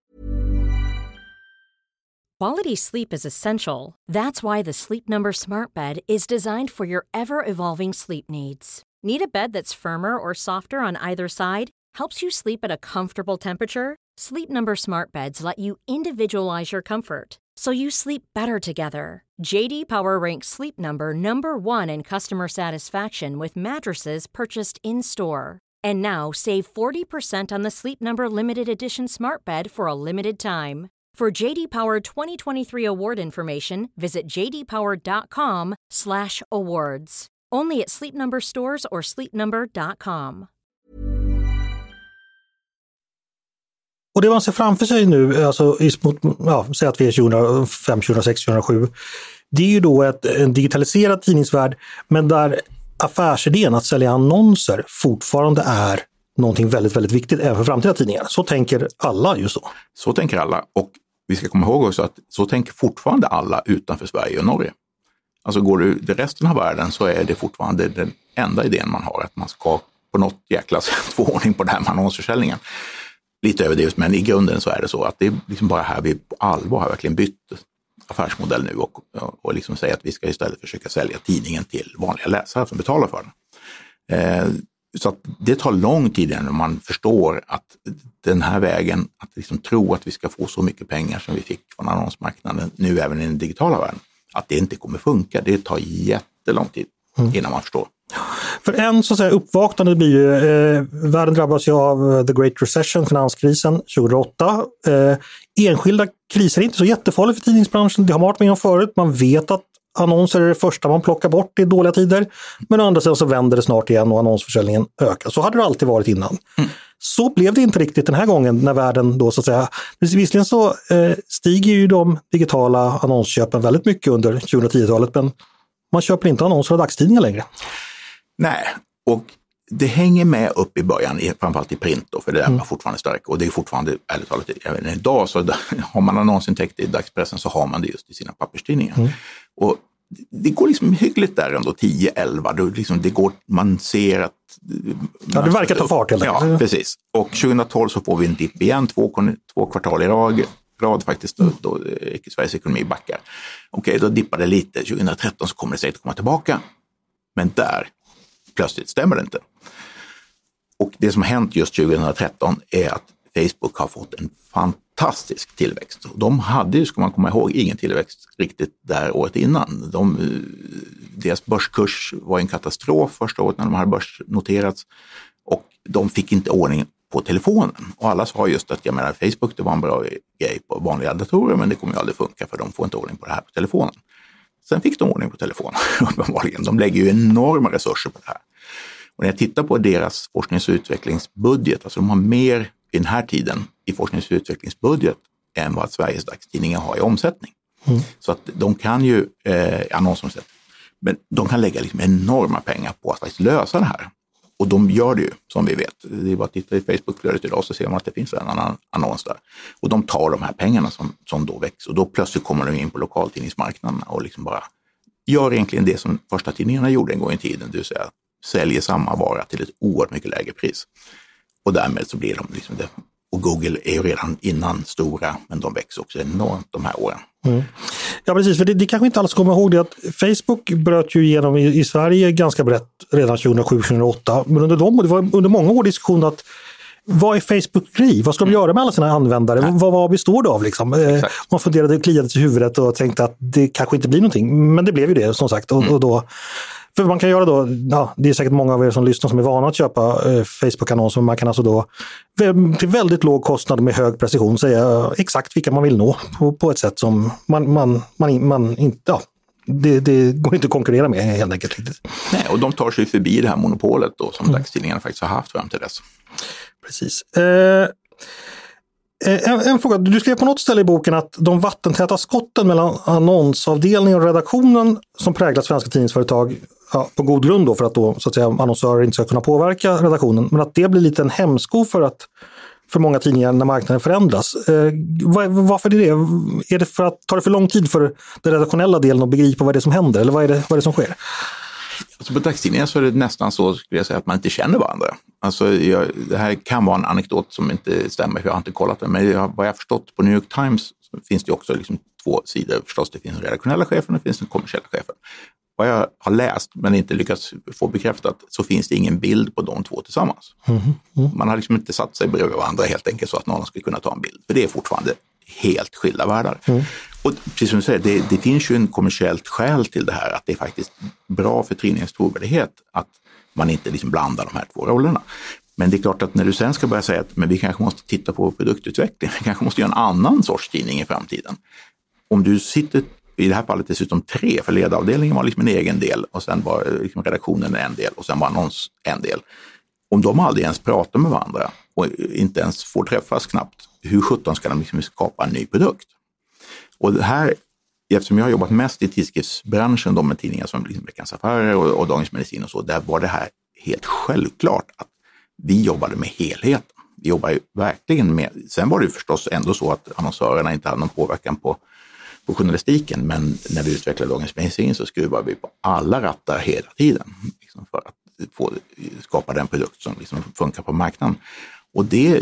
Quality sleep is essential. That's why the Sleep Number Smart Bed is designed for your ever-evolving sleep needs. Need a bed that's firmer or softer on either side? Helps you sleep at a comfortable temperature? Sleep Number Smart Beds let you individualize your comfort, so you sleep better together. JD Power ranks Sleep Number #1 in customer satisfaction with mattresses purchased in-store. And now save 40% on the Sleep Number Limited Edition Smart Bed for a limited time. For JD Power 2023 award information, visit jdpower.com/awards. Only at Sleep Number stores or sleepnumber.com. Och det man ser framför sig nu, alltså säg att vi är 2005, 2006, 2007, det är ju då en digitaliserad tidningsvärld, men där affärsidén att sälja annonser fortfarande är någonting väldigt, väldigt viktigt även för framtida tidningar. Så tänker alla just då. Så tänker alla, och vi ska komma ihåg också att så tänker fortfarande alla utanför Sverige och Norge. Alltså går du till resten av världen så är det fortfarande den enda idén man har, att man ska på något jäkla sätt få ordning på det här med annonsförsäljningen. Lite överdrivet, men i grunden så är det så att det är liksom bara här vi på allvar har verkligen bytt affärsmodell nu och liksom säger att vi ska istället försöka sälja tidningen till vanliga läsare som betalar för den. Så att det tar lång tid innan man förstår att den här vägen, att liksom tro att vi ska få så mycket pengar som vi fick från annonsmarknaden nu även i den digitala världen, att det inte kommer funka. Det tar jättelång tid innan man förstår. För en så att säga uppvaknande blir ju, världen drabbas ju av the Great Recession, finanskrisen 2008. Enskilda kriser är inte så jättefarligt för tidningsbranschen, det har man varit med om förut. Man vet att annonser är det första man plockar bort i dåliga tider, men å andra sidan så vänder det snart igen och annonsförsäljningen ökar. Så hade det alltid varit innan. Så blev det inte riktigt den här gången när världen då så att säga, visserligen så stiger ju de digitala annonsköpen väldigt mycket under 2010-talet, men man köper inte annonser av dagstidningar längre. Nej, och det hänger med upp i början, framförallt i print då, för det är fortfarande starkt. Och det är fortfarande, ärligt talat, även idag så har man annonsintäkter i dagspressen så har man det just i sina papperstidningar. Och det går liksom hyggligt där ändå, 10-11, liksom det går, man ser att... Ja, det verkar ta fart helt enkelt. Ja, precis. Och 2012 så får vi en dipp igen, två kvartal i rad faktiskt, då Sveriges ekonomi backar. Okej, då dippar det lite, 2013 så kommer det säkert komma tillbaka. Men där plötsligt stämmer det inte. Och det som har hänt just 2013 är att Facebook har fått en fantastisk tillväxt. De hade ju, ska man komma ihåg, ingen tillväxt riktigt där året innan. Deras börskurs var en katastrof första året när de hade börsnoterats och de fick inte ordning på telefonen. Och alla sa just att Facebook det var en bra grej på vanliga datorer men det kommer ju aldrig funka för de får inte ordning på det här på telefonen. Sen fick de ordning på telefonen uppenbarligen. De lägger ju enorma resurser på det här. Och när jag tittar på deras forsknings- och utvecklingsbudget, alltså de har mer i den här tiden i forsknings- och utvecklingsbudget än vad Sveriges dagstidningar har i omsättning. Så att de kan ju annonsomsätta, men de kan lägga liksom enorma pengar på att faktiskt lösa det här. Och de gör det ju, som vi vet. Det är bara att titta i Facebook-flödet idag så ser man att det finns en annan annons där. Och de tar de här pengarna som då växer. Och då plötsligt kommer de in på lokaltidningsmarknaderna och liksom bara gör egentligen det som första tidningarna gjorde en gång i tiden. Det vill säga säljer samma vara till ett oerhört mycket lägre pris. Och därmed så blir de liksom det. Och Google är ju redan innan stora, men de växer också enormt de här åren. Ja precis, för det kanske inte alls kommer ihåg det att Facebook bröt ju igenom i Sverige ganska brett redan 2007-2008. Men det var under många år diskussion att vad är Facebook-grej? Vad ska de göra med alla sina användare? Vad består det av liksom? Man funderade, kliade sig i huvudet och tänkte att det kanske inte blir någonting. Men det blev ju det som sagt. Och då, för man kan göra då, det är säkert många av er som lyssnar som är vana att köpa Facebook-annonser. Man kan alltså då till väldigt låg kostnad med hög precision säga exakt vilka man vill nå på ett sätt som man inte, det går inte att konkurrera med helt enkelt. Nej, och de tar sig förbi det här monopolet då som dagstidningarna faktiskt har haft fram till dess. Precis. En fråga, du skrev på något ställe i boken att de vattentäta skotten mellan annonsavdelningen och redaktionen som präglar svenska tidningsföretag på god grund då för att då så att säga annonsörer inte ska kunna påverka redaktionen, men att det blir lite en hämsko för många tidningar när marknaden förändras. Varför är det? Är det för att tar det för lång tid för den redaktionella delen att begripa vad det är som händer eller vad är det som sker? Alltså på dagstidningar så är det nästan så skulle jag säga att man inte känner varandra. Alltså det här kan vara en anekdot som inte stämmer för jag har inte kollat det. Men vad jag har förstått på New York Times så finns det också liksom två sidor. Förstås det finns den redaktionella chefen och det finns den kommersiella chefen. Vad jag har läst men inte lyckats få bekräftat så finns det ingen bild på de två tillsammans. Man har liksom inte satt sig bredvid varandra helt enkelt så att någon skulle kunna ta en bild. För det är fortfarande helt skilda världar. Och precis som du säger, det finns ju en kommersiellt skäl till det här att det är faktiskt bra för tidningens trovärdighet att man inte liksom blandar de här två rollerna. Men det är klart att när du sen ska börja säga att men vi kanske måste titta på produktutveckling, vi kanske måste göra en annan sorts tidning i framtiden. Om du sitter, i det här fallet dessutom 3, för ledaravdelningen var liksom en egen del och sen var liksom redaktionen en del och sen var annons en del. Om de aldrig ens pratar med varandra och inte ens får träffas knappt, hur 17 ska de liksom skapa en ny produkt? Och det här, eftersom jag har jobbat mest i tidskriftsbranschen, de med tidningar som liksom Veckans Affärer och Dagens Medicin och så, där var det här helt självklart att vi jobbade med helheten. Vi jobbar ju verkligen med, sen var det ju förstås ändå så att annonsörerna inte hade någon påverkan på journalistiken, men när vi utvecklade Dagens Medicin så skruvade vi på alla rattar hela tiden liksom för att skapa den produkt som liksom funkar på marknaden. Och det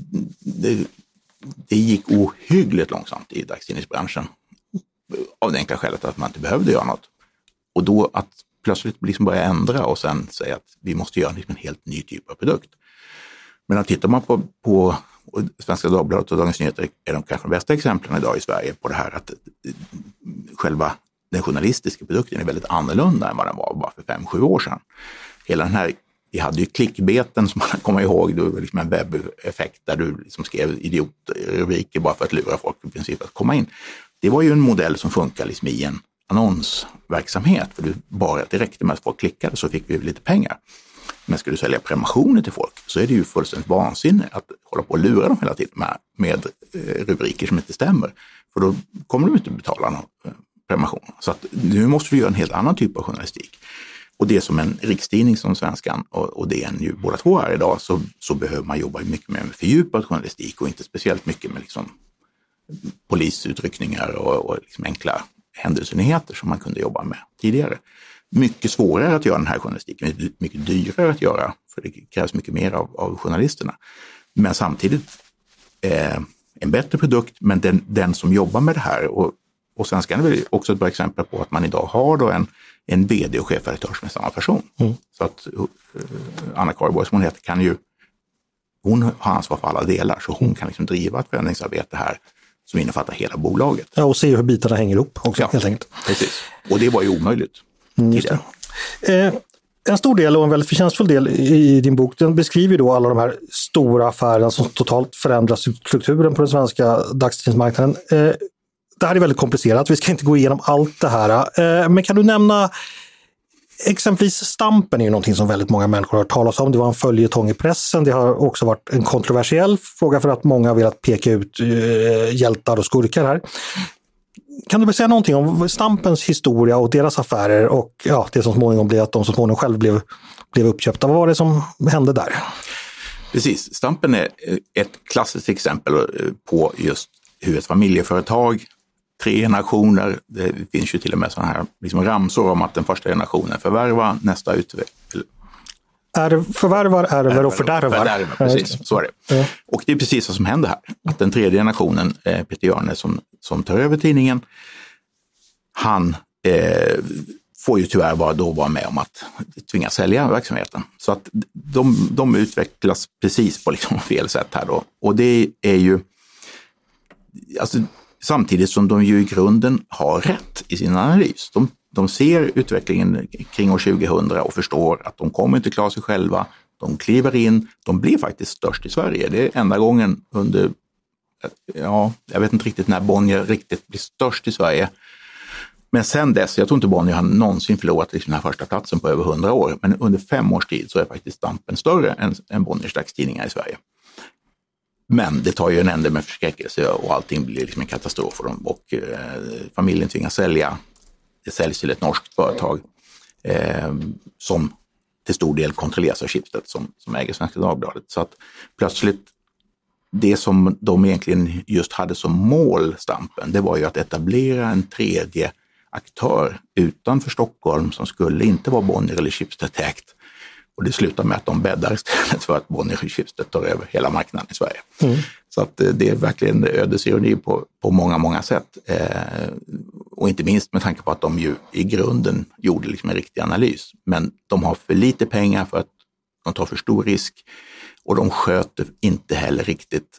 gick ohyggligt långsamt i dagstidningsbranschen av det enkla skälet att man inte behövde göra något. Och då att plötsligt liksom börja ändra och sen säga att vi måste göra en helt ny typ av produkt. Men att tittar man på Svenska Dagbladet och Dagens Nyheter är de kanske de bästa exemplen idag i Sverige på det här att själva den journalistiska produkten är väldigt annorlunda än vad den var bara för 5-7 år sedan. Hela den här, vi hade ju klickbeten som man kommer ihåg, det var liksom en webbeffekt där du liksom skrev idiotrubriker bara för att lura folk i princip att komma in. Det var ju en modell som funkar liksom i en annonsverksamhet, för du bara direkt med att folk klickade så fick vi lite pengar. Men ska du sälja prenumerationer till folk så är det ju fullständigt vansinne att hålla på och lura dem hela tiden med rubriker som inte stämmer. För då kommer du inte betala någon prenumeration. Så att nu måste vi göra en helt annan typ av journalistik. Och det som en rikstidning som Svenskan och DN ju båda två här idag så behöver man jobba mycket med fördjupad journalistik och inte speciellt mycket med liksom polisutryckningar och liksom enkla händelsenyheter som man kunde jobba med tidigare. Mycket svårare att göra den här journalistiken, mycket dyrare att göra för det krävs mycket mer av journalisterna. Men samtidigt en bättre produkt, men den som jobbar med det här och Och sen ska det väl också ett bra exempel på att man idag har då en vd och chefredaktör som är samma person. Så att Anna Kariborg, som hon heter, hon har ansvar för alla delar, så hon kan liksom driva ett förändringsarbete här som innefattar hela bolaget. Ja, och se hur bitarna hänger ihop också, helt enkelt. Precis. Och det var ju omöjligt tidigare. En stor del och en väldigt förtjänstfull del i din bok, den beskriver då alla de här stora affärerna som totalt förändrar strukturen på den svenska dagstidningsmarknaden. Det här är väldigt komplicerat, vi ska inte gå igenom allt det här. Men kan du nämna exempelvis Stampen är ju någonting som väldigt många människor har talat om. Det var en följetong i pressen. Det har också varit en kontroversiell fråga för att många har velat peka ut hjältar och skurkar här. Kan du säga någonting om Stampens historia och deras affärer och det som småningom blev att de så småningom själv blev uppköpta? Vad var det som hände där? Precis, Stampen är ett klassiskt exempel på just hur ett familjeföretag, 3 generationer, det finns ju till och med sådana här liksom ramsor om att den första generationen förvärvar, nästa utvecklar. Förvärvar, ärver och fördärvar. Precis, så är det. Ja. Och det är precis vad som händer här. Att den 3:e generationen, Peter Hjörne som tar över tidningen, han får ju tyvärr vara med om att tvingas sälja verksamheten. Så att de utvecklas precis på liksom fel sätt här då. Och det är ju, alltså, samtidigt som de ju i grunden har rätt i sin analys. De ser utvecklingen kring år 2000 och förstår att de kommer inte klara sig själva. De kliver in, de blir faktiskt störst i Sverige. Det är enda gången under, jag vet inte riktigt när Bonnier riktigt blir störst i Sverige. Men sen dess, jag tror inte Bonnier har någonsin förlorat liksom den här första platsen på över 100 år. Men under 5 års tid så är faktiskt Stampen större än Bonniers dagstidningar i Sverige. Men det tar ju en ände med förskräckelse och allting blir liksom en katastrof för dem. Och familjen tvingas sälja. Det säljs till ett norskt företag som till stor del kontrolleras av Schibsted som äger Svenska Dagbladet. Så att plötsligt, det som de egentligen just hade som mål, Stampen, det var ju att etablera en 3:e aktör utanför Stockholm som skulle inte vara Bonnier eller Schibsted-ägt. Och det slutar med att de bäddar istället för att Bonnier och Schibsted tar över hela marknaden i Sverige. Så att det är verkligen ödesironi på många, många sätt. Och inte minst med tanke på att de ju i grunden gjorde liksom en riktig analys. Men de har för lite pengar för att de tar för stor risk. Och de sköter inte heller riktigt.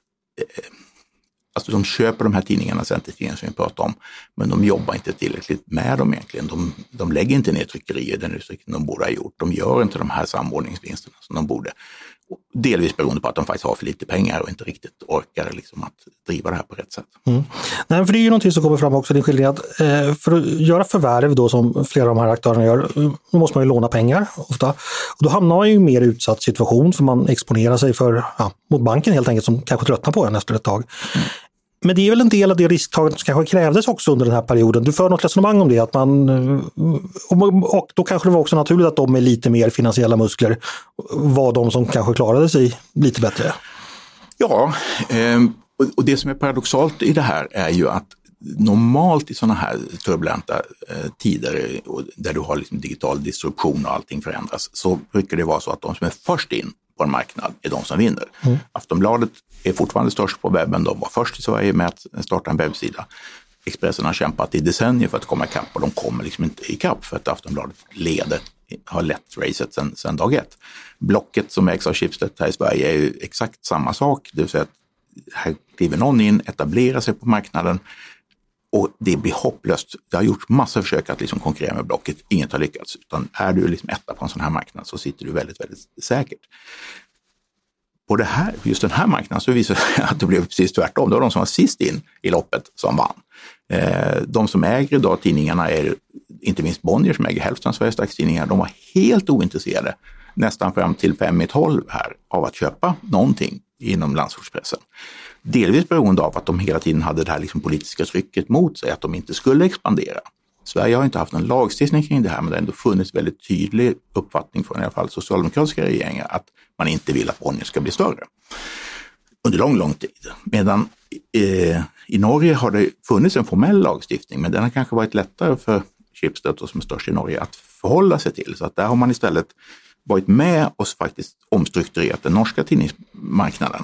Alltså de köper de här tidningarna, centertidningarna som vi pratar om, men de jobbar inte tillräckligt med dem egentligen. De lägger inte ner tryckerier den utsträckning de borde ha gjort. De gör inte de här samordningsvinsterna som de borde. Delvis beroende på att de faktiskt har för lite pengar och inte riktigt orkar liksom att driva det här på rätt sätt. Nej, för det är ju någonting som kommer fram också, din skildring, att för att göra förvärv då, som flera av de här aktörerna gör, då måste man ju låna pengar ofta. Och då hamnar man ju i en mer utsatt situation, för man exponerar sig mot banken helt enkelt, som kanske tröttnar på en efter ett tag. Men det är väl en del av det risktagandet som kanske krävdes också under den här perioden. Du för något resonemang om det, att och då kanske det var också naturligt att de med lite mer finansiella muskler var de som kanske klarade sig lite bättre. Ja, och det som är paradoxalt i det här är ju att normalt i sådana här turbulenta tider där du har liksom digital disruption och allting förändras, så brukar det vara så att de som är först in på en marknad är de som vinner. Aftonbladet är fortfarande störst på webben. De var först i Sverige med att starta en webbsida. Expressen har kämpat i decennier för att komma ikapp, och de kommer liksom inte ikapp för att Aftonbladet har lett racet sedan dag 1. Blocket som ägs av Schibsted här i Sverige är ju exakt samma sak. Det vill säga att här kliver någon in, etablerar sig på marknaden och det blir hopplöst. Det har gjorts massa försök att liksom konkurrera med Blocket. Inget har lyckats, utan är du liksom etta på en sån här marknad så sitter du väldigt, väldigt säkert. På just den här marknaden så visar det att det blev precis tvärtom. Det var de som var sist in i loppet som vann. De som äger idag tidningarna är inte minst Bonnier som äger hälften av Sveriges dagstidningar. De var helt ointresserade nästan fram till 5/12 här av att köpa någonting inom landsortspressen. Delvis beroende av att de hela tiden hade det här liksom politiska trycket mot sig att de inte skulle expandera. Sverige har inte haft någon lagstiftning kring det här, men det har ändå funnits väldigt tydlig uppfattning från i alla fall socialdemokratiska regeringar att man inte vill att Bonnier ska bli större. Under lång tid. Medan i Norge har det funnits en formell lagstiftning, men den har kanske varit lättare för Schibsted som är störst i Norge att förhålla sig till. Så att där har man istället varit med och faktiskt omstrukturerat den norska tidningsmarknaden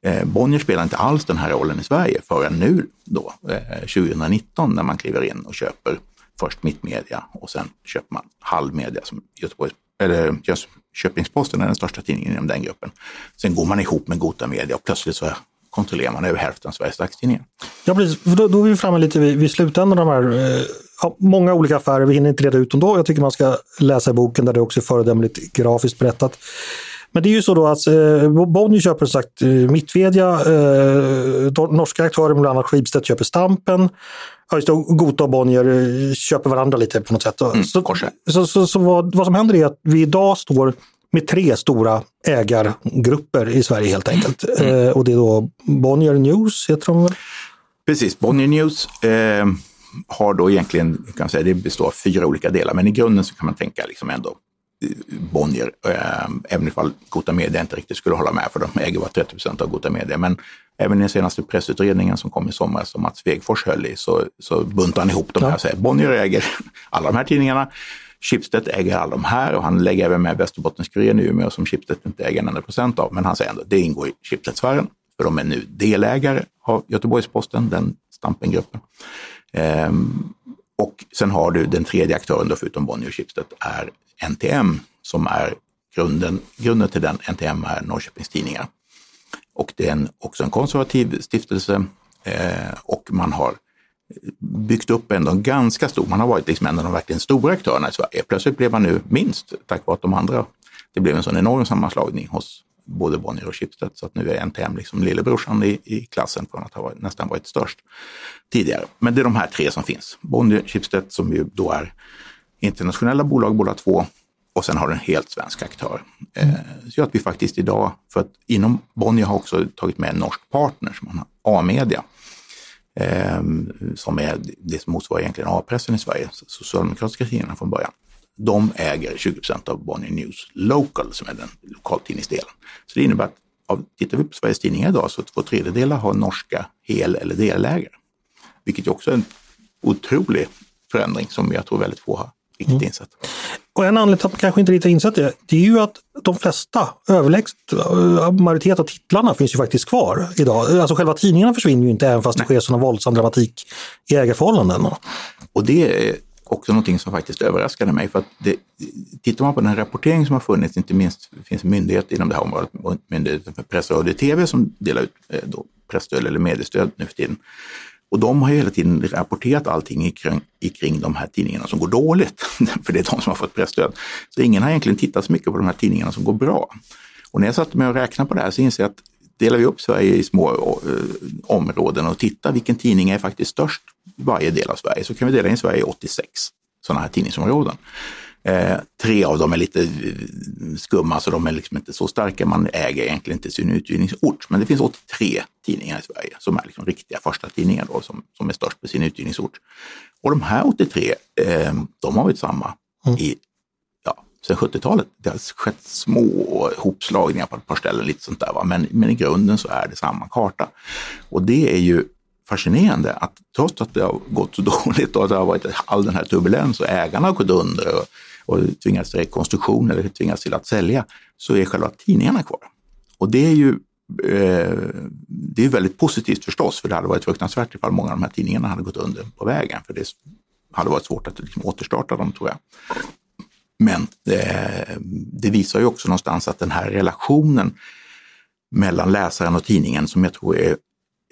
Bonnier spelar inte alls den här rollen i Sverige förrän nu då, 2019, när man kliver in och köper först Mittmedia och sen köper man Halvmedia som Köpingsposten är den största tidningen inom den gruppen. Sen går man ihop med Gota Media och plötsligt så kontrollerar man över hälften av Sveriges dagstidningar. Ja, precis. Då är vi framme lite vid slutändan av de här många olika affärer. Vi hinner inte reda ut dem då. Jag tycker man ska läsa i boken där det också är föredömligt grafiskt berättat. Men det är ju så då att Bonnier köper sagt Mittmedia, norska aktörer bland annat Schibsted köper Stampen. Ja, just det, Gota och Bonnier köper varandra lite på något sätt. Så vad som händer är att vi idag står med 3 stora ägargrupper i Sverige helt enkelt. Och det är då Bonnier News, heter de väl? Precis, Bonnier News har då egentligen, kan man säga, det består av 4 olika delar, men i grunden så kan man tänka liksom ändå Bonnier, även ifall Gota Media inte riktigt skulle hålla med, för de äger bara 30% av Gota Media, men även i den senaste pressutredningen som kom i sommar som Mats Svegfors höll i, så buntar han ihop de här och säger Bonnier äger alla de här tidningarna, Schibsted äger alla de här, och han lägger även med Västerbottens-Kuriren i Umeå som Schibsted inte äger 100% av, men han säger ändå det ingår i Schibsted-sfären, för de är nu delägare av Göteborgs-Posten, den Stampengruppen. Och sen har du den tredje aktören då, förutom Bonnier och Schibsted, är NTM, som är grunden till den. NTM är Norrköpings Tidningar. Och det är också en konservativ stiftelse, och man har byggt upp ändå en ganska stor, man har varit liksom en av de verkligen stora aktörerna i Sverige. Plötsligt blev man nu minst, tack vare att de andra, det blev en sån enorm sammanslagning hos både Bonnier och Schibsted, så att nu är NTM liksom lillebrorsan i klassen från att ha nästan varit störst tidigare. Men det är de här 3 som finns. Bonnier, Schibsted som ju då är internationella bolag båda 2, och sen har du en helt svensk aktör. Så att vi faktiskt idag, för att inom Bonnier har också tagit med en norsk partner som man har, A-media, som är det som motsvarar egentligen A-pressen i Sverige, socialdemokratiska tidningarna från början. De äger 20% av Bonnier News Local, som är den lokaltidningsdelen. Så det innebär att tittar vi på Sveriges tidningar idag, så 2/3 har norska hel- eller delägare. Vilket ju också är en otrolig förändring som jag tror väldigt få har riktigt insett. Och en anledning till att man kanske inte riktigt insett det är ju att de flesta, överlägset majoritet av titlarna finns ju faktiskt kvar idag. Alltså själva tidningarna försvinner ju inte, även fast det sker sådana våldsam dramatik i ägarförhållanden. Och det är också någonting som faktiskt överraskade mig, för att tittar man på den rapportering som har funnits, inte minst finns en myndighet inom det här området, Myndigheten för press, radio och tv, som delar ut då pressstöd eller mediestöd nu för tiden. Och de har ju hela tiden rapporterat allting kring de här tidningarna som går dåligt, för det är de som har fått pressstöd. Så ingen har egentligen tittat så mycket på de här tidningarna som går bra. Och när jag satt med och räknade på det här så inser jag att delar vi upp Sverige i små områden och tittar vilken tidning är faktiskt störst i varje del av Sverige, så kan vi dela in Sverige i 86 sådana här tidningsområden. 3 av dem är lite skumma, så de är liksom inte så starka. Man äger egentligen inte sin utgivningsort, men det finns 83 tidningar i Sverige som är liksom riktiga första tidningar då, som är störst på sin utgivningsort. Och de här 83, de har varit samma sen 70-talet. Det har skett små hopslagningar på ett par ställen, lite sånt där, va? Men i grunden så är det samma karta. Och det är ju fascinerande att trots att det har gått så dåligt och att det har varit all den här turbulens och ägarna har gått under och tvingats till rekonstruktion eller tvingats till att sälja, så är själva tidningarna kvar. Och det är ju det är väldigt positivt förstås, för det hade varit fruktansvärt ifall många av de här tidningarna hade gått under på vägen, för det hade varit svårt att liksom återstarta dem, tror jag. Men det visar ju också någonstans att den här relationen mellan läsaren och tidningen, som jag tror är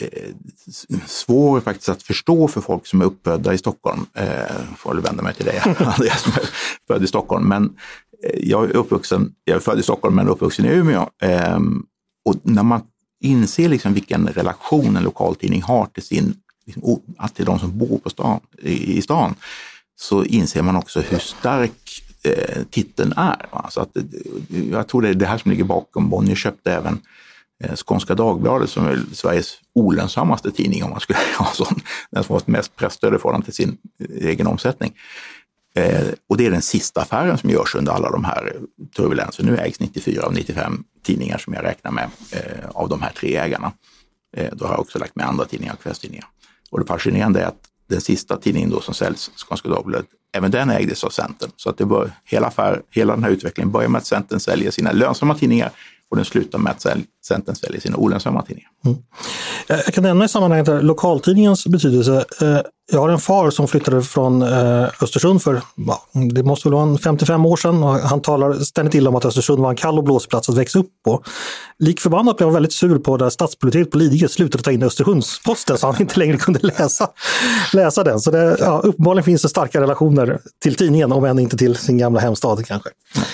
svår faktiskt att förstå för folk som är uppfödda i Stockholm. Får väl vända mig till dig, Andreas, som är född i Stockholm. Men jag är född i Stockholm men uppvuxen i Umeå. Och när man inser liksom vilken relation en lokaltidning har till till de som bor på i stan, så inser man också hur stark titeln är. Alltså att, jag tror det är det här som ligger bakom. Bonnier köpte även Skånska Dagbladet, som är Sveriges olönsammaste tidning, om man skulle ha sån, den som har mest pressstöd i förhållande till sin egen omsättning. Och det är den sista affären som görs under alla de här turbulenser. Nu ägs 94 av 95 tidningar som jag räknar med av de här 3 ägarna. Då har jag också lagt med andra tidningar och kvällstidningar. Och det fascinerande är att den sista tidningen då som säljs, Skånska Dagbladet, även den ägdes av Centern. Så att det var hela den här utvecklingen börjar med att Centern säljer sina lönsamma tidningar, och den slutar med att Centern säljer sina olönsamma tidningar. Jag kan nämna i sammanhanget lokaltidningens betydelse. Jag har en far som flyttade från Östersund för, det måste väl vara 55 år sedan, och han talar ständigt till om att Östersund var en kall och blåsig plats att växa upp på. Lik förbannat blev han väldigt sur på där stadsbiblioteket på Lidingö slutade ta in Östersundsposten så han inte längre kunde läsa den. Så det, uppenbarligen finns det starka relationer till tidningen, om än inte till sin gamla hemstad kanske.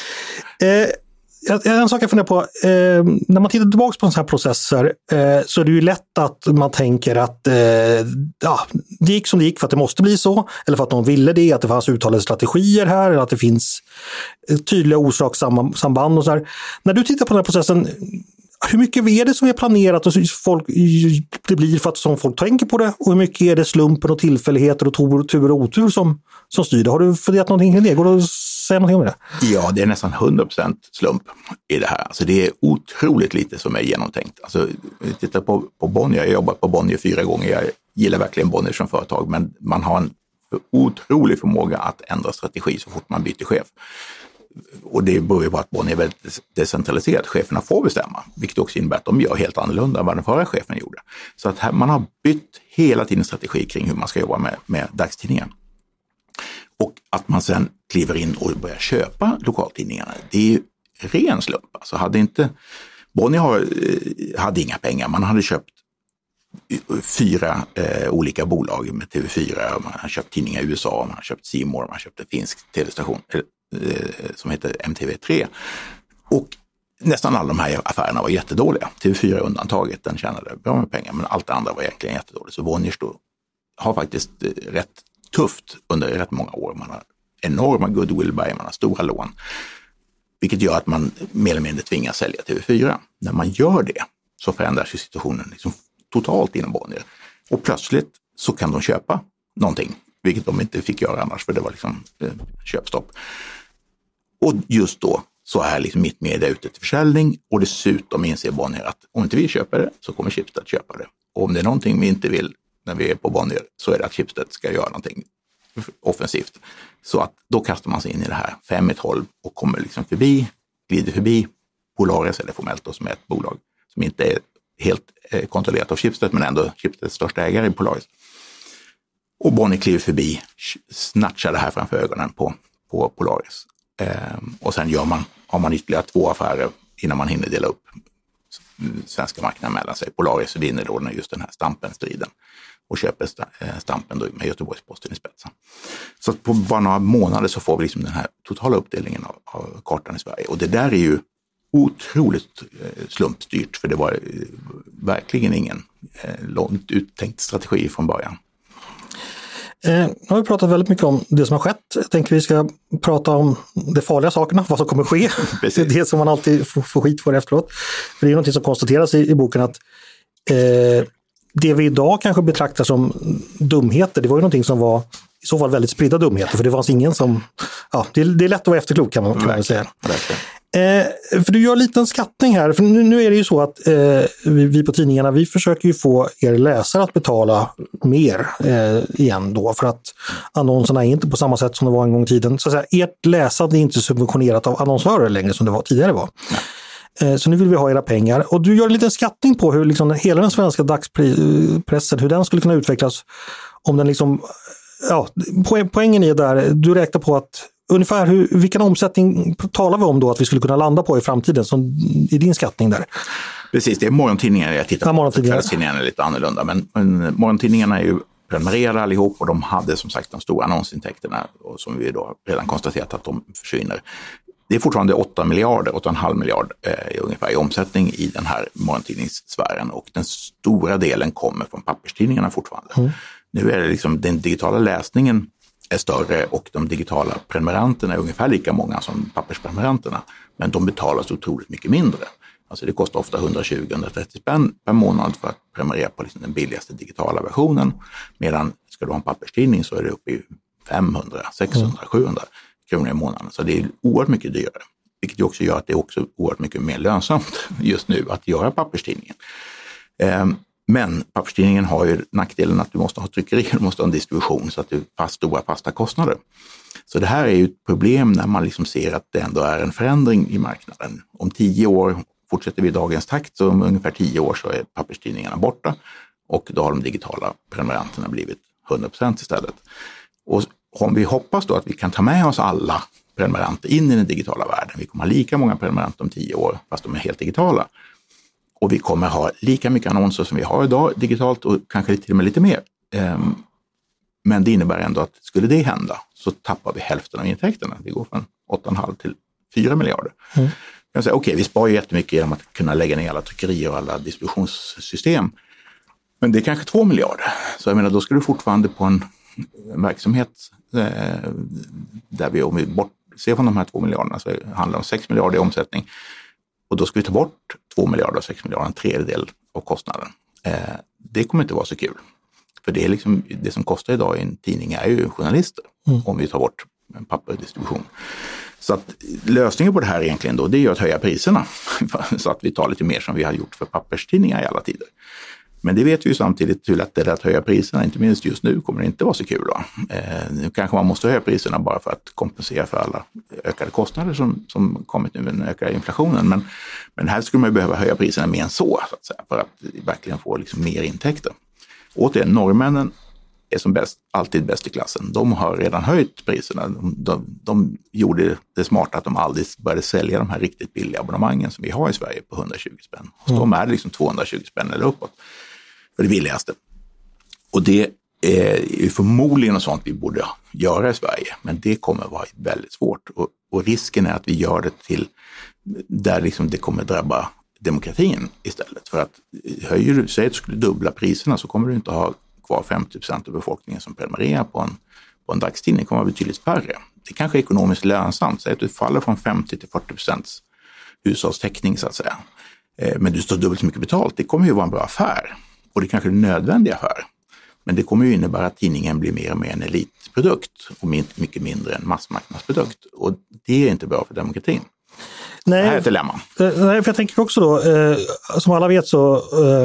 En sak jag funderar på, när man tittar tillbaka på sådana här processer så är det ju lätt att man tänker att det gick som det gick för att det måste bli så, eller för att någon ville det, att det fanns uttalade strategier här, eller att det finns tydliga orsakssamband och så här. När du tittar på den här processen, hur mycket är det som är planerat och det blir för att som folk tänker på det, och hur mycket är det slumpen och tillfälligheter och tur och otur som styr det? Har du funderat någonting kring det? Går det att säga någonting om det? Ja, det är nästan 100% slump i det här. Alltså det är otroligt lite som är genomtänkt. Alltså, titta på Bonnier, jag har jobbat på Bonnier 4 gånger. Jag gillar verkligen Bonnier som företag, men man har en otrolig förmåga att ändra strategi så fort man byter chef. Och det beror ju på att Bonnier är väldigt decentraliserat. Cheferna får bestämma, vilket också innebär att de gör helt annorlunda än vad den förra chefen gjorde. Så att här, man har bytt hela tiden strategi kring hur man ska jobba med dagstidningen. Och att man sen kliver in och börjar köpa lokaltidningarna, det är ju ren slump. Alltså Bonnier hade inga pengar, man hade köpt 4 olika bolag med TV4, man har köpt tidningar i USA, man har köpt C More, man har köpt en finsk tv-station som heter MTV3. Och nästan alla de här affärerna var jättedåliga. TV4 undantaget, den tjänade bra med pengar, men allt det andra var egentligen jättedåligt. Så Bonnier har faktiskt rätt tufft under rätt många år. Man har enorma goodwill-berg, man har stora lån. Vilket gör att man mer eller mindre tvingas sälja TV4. När man gör det så förändras ju situationen liksom totalt inom Bonnier. Och plötsligt så kan de köpa någonting, vilket de inte fick göra annars, för det var liksom köpstopp. Och just då så är liksom mitt media ute till försäljning, och dessutom inser Bonnier att om inte vi köper det så kommer Schibsted att köpa det. Och om det är någonting vi inte vill när vi är på Bonnier så är det att Schibsted ska göra någonting offensivt. Så att då kastar man sig in i det här 5 i 12 och kommer liksom glider förbi Polaris, eller formellt som är ett bolag som inte är helt kontrollerat av Schibsted, men ändå Schibsteds största ägare i Polaris. Och Bonnier kliver förbi, snatchar det här framför ögonen på Polaris. Och sen har man ytterligare 2 affärer innan man hinner dela upp svenska marknaden mellan sig. Polaris vinner då just den här Stampen-striden och köper Stampen då med Göteborgs-Posten i spetsen. Så på bara några månader så får vi liksom den här totala uppdelningen av kartan i Sverige. Och det där är ju otroligt slumpstyrt, för det var verkligen ingen långt uttänkt strategi från början. Nu har vi pratat väldigt mycket om det som har skett. Jag tänker vi ska prata om de farliga sakerna, vad som kommer ske. Det är det som man alltid får skit för efteråt. För det är något som konstateras i boken, att det vi idag kanske betraktar som dumheter, det var ju någonting som var i så fall väldigt spridda dumheter, för det fanns ingen som... Ja, det är lätt att vara efterklok kan man väl säga. För du gör en liten skattning här, för nu är det ju så att vi på tidningarna, vi försöker ju få er läsare att betala mer igen då, för att annonserna är inte på samma sätt som det var en gång i tiden. Så att säga, ert läsande är inte subventionerat av annonsörer längre som det var tidigare var. Så nu vill vi ha era pengar. Och du gör en liten skattning på hur liksom hela den svenska dagspressen, hur den skulle kunna utvecklas om den liksom... Ja, poängen är där, du räknar på att ungefär vilken omsättning talar vi om då att vi skulle kunna landa på i framtiden som i din skattning där? Precis, det är morgontidningar jag tittar på. Kvällstidningarna är lite annorlunda, men morgontidningarna är ju prenumererade allihop, och de hade som sagt de stora annonsintäkterna, och som vi då redan konstaterat att de försvinner. Det är fortfarande 8,5 miljard ungefär i omsättning i den här morgontidningssfären, och den stora delen kommer från papperstidningarna fortfarande. Nu är det liksom den digitala läsningen är större, och de digitala prenumeranterna är ungefär lika många som pappersprenumeranterna, men de betalar så otroligt mycket mindre. Alltså det kostar ofta 120-130 spänn per månad för att prenumerera på liksom den billigaste digitala versionen, medan ska du ha en papperstidning så är det uppe i 500, 600, 700 kronor i månaden. Så det är oerhört mycket dyrare, vilket också gör att det är också oerhört mycket mer lönsamt just nu att göra papperstidningen. Men papperstidningen har ju nackdelen att du måste ha tryckeri, du måste ha en distribution, så att du har stora fasta kostnader. Så det här är ju ett problem när man liksom ser att det ändå är en förändring i marknaden. Om 10 år, fortsätter vi i dagens takt så om ungefär 10 år så är papperstidningarna borta och då har de digitala prenumeranterna blivit 100% istället. Och om vi hoppas då att vi kan ta med oss alla prenumeranter in i den digitala världen, vi kommer ha lika många prenumeranter om 10 år fast de är helt digitala. Och vi kommer ha lika mycket annonser som vi har idag digitalt och kanske till och med lite mer. Men det innebär ändå att skulle det hända så tappar vi hälften av intäkterna. Det går från 8,5 till 4 miljarder. Jag säger, okej, vi sparar jättemycket genom att kunna lägga ner alla tryckerier och alla distributionssystem. Men det är kanske 2 miljarder. Så jag menar, då ska du fortfarande på en verksamhet där vi, om vi bortser från de här 2 miljarderna så handlar det om 6 miljarder i omsättning. Och då ska vi ta bort 2 miljarder av 6 miljarder, en tredjedel av kostnaden. Det kommer inte vara så kul. För det är liksom, det som kostar idag i en tidning är ju journalister. Om vi tar bort papper och distribution. Så att lösningen på det här egentligen då, det är ju att höja priserna. Så att vi tar lite mer som vi har gjort för papperstidningar i alla tider. Men det vet vi ju samtidigt hur lätt det är att höja priserna, inte minst just nu kommer det inte vara så kul då. Nu kanske man måste höja priserna bara för att kompensera för alla ökade kostnader som kommit nu med den ökade inflationen. Men här skulle man ju behöva höja priserna mer än så att säga, för att verkligen få liksom mer intäkter. Återigen, norrmännen är som bäst, alltid bäst i klassen. De har redan höjt priserna. De gjorde det smarta att de aldrig började sälja de här riktigt billiga abonnemangen som vi har i Sverige på 120 spänn. Så de är liksom 220 spänn eller uppåt för det billigaste. Och det är ju förmodligen något sånt vi borde göra i Sverige. Men det kommer vara väldigt svårt. Och risken är att vi gör det till där liksom det kommer drabba demokratin istället. För att höjer du, säg att du skulle dubbla priserna så kommer du inte ha kvar 50% av befolkningen som prenumererar på en dagstidning. Det kommer vara betydligt färre. Det kanske är ekonomiskt lönsamt. Säg att du faller från 50 till 40% hushållstäckning så att säga. Men du står dubbelt så mycket betalt. Det kommer ju vara en bra affär. Och det kanske är en nödvändig affär. Men det kommer ju innebära att tidningen blir mer och mer en elitprodukt och mycket mindre en massmarknadsprodukt. Och det är inte bra för demokratin. Nej, det här är ett dilemma. Nej, för jag tänker också då, som alla vet så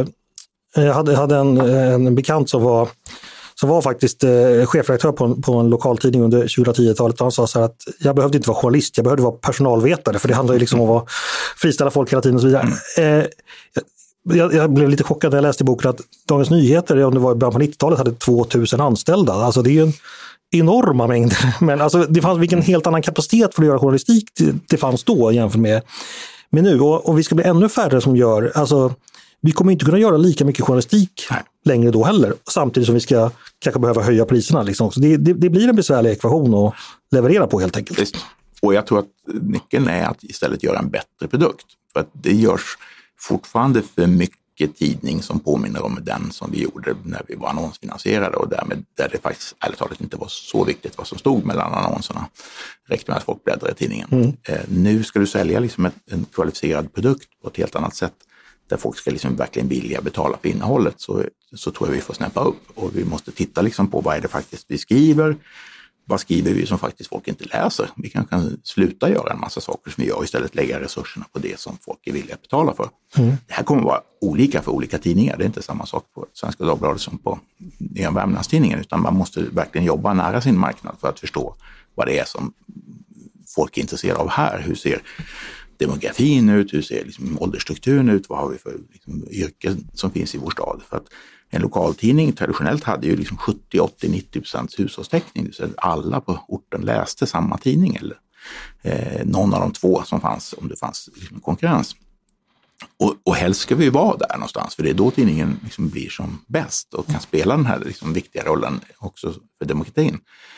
hade en bekant som var faktiskt chefredaktör på en lokaltidning under 2010-talet. Han sa så här att jag behövde inte vara journalist, jag behövde vara personalvetare för det handlar ju liksom om att friställa folk hela tiden och så vidare. Jag blev lite chockad när jag läste i boken att Dagens Nyheter, om det var i början på 90-talet, hade 2000 anställda. Alltså det är ju en enorma mängder. Men alltså det fanns vilken helt annan kapacitet för att göra journalistik det fanns då jämfört med nu. Och vi ska bli ännu färre som gör, alltså vi kommer inte kunna göra lika mycket journalistik längre då heller. Samtidigt som vi ska kanske behöva höja priserna liksom också. Det blir en besvärlig ekvation att leverera på helt enkelt. Visst. Och jag tror att nyckeln är att istället göra en bättre produkt. För att det görs fortfarande för mycket tidning som påminner om den som vi gjorde när vi var annonsfinansierade och därmed där det faktiskt ärligt talat inte var så viktigt vad som stod mellan annonserna. Räckte med att folk bläddrade i tidningen. Nu ska du sälja liksom en kvalificerad produkt på ett helt annat sätt där folk ska liksom verkligen vilja betala för innehållet så tror jag vi får snäppa upp och vi måste titta liksom på vad är det faktiskt vi skriver. Vad skriver vi som faktiskt folk inte läser? Vi kan sluta göra en massa saker som vi gör och istället lägga resurserna på det som folk är villiga att betala för. Det här kommer vara olika för olika tidningar. Det är inte samma sak på Svenska Dagbladet som på Nya Värmlandstidningen utan man måste verkligen jobba nära sin marknad för att förstå vad det är som folk är intresserade av här. Hur ser demografin ut? Hur ser liksom åldersstrukturen ut? Vad har vi för liksom yrken som finns i vår stad? För att en lokaltidning traditionellt hade ju liksom 70, 80, 90% hushållstäckning. Så alla på orten läste samma tidning eller någon av de två som fanns om det fanns liksom konkurrens. Och helst ska vi vara där någonstans för det är då tidningen liksom blir som bäst och kan spela den här liksom viktiga rollen också för demokratin.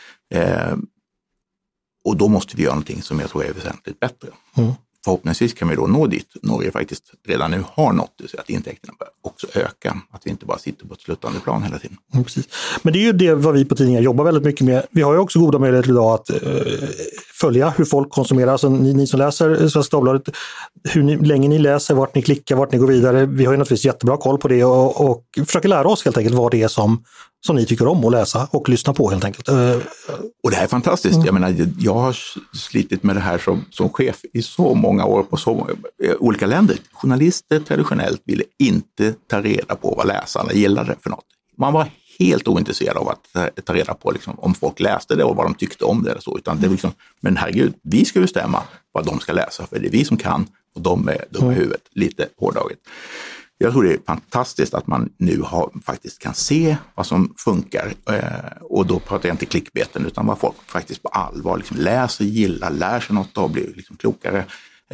Och då måste vi göra någonting som jag tror är väsentligt bättre. Förhoppningsvis kan vi då nå dit. Norge faktiskt redan nu har nått det så att intäkterna bör också öka. Att vi inte bara sitter på ett sluttande plan hela tiden. Precis. Men det är ju det vad vi på tidningar jobbar väldigt mycket med. Vi har ju också goda möjligheter idag att följa hur folk konsumerar. Alltså ni som läser Svenska Dagbladet, hur länge ni läser, vart ni klickar, vart ni går vidare. Vi har ju naturligtvis jättebra koll på det och försöker lära oss helt enkelt vad det är som ni tycker om att läsa och lyssna på helt enkelt. Och det här är fantastiskt. Jag menar, jag har slitit med det här som chef i så många år på så många olika länder. Journalister traditionellt ville inte ta reda på vad läsarna gillade för något. Man var helt ointresserad av att ta reda på liksom, om folk läste det och vad de tyckte om det eller så. Utan det liksom, men herregud, vi ska bestämma vad de ska läsa för det är vi som kan och de är huvudet lite hårdraget. Jag tror det är fantastiskt att man nu faktiskt kan se vad som funkar, och då pratar jag inte klickbeten utan vad folk faktiskt på allvar liksom läser, gillar, lär sig något och blir liksom klokare,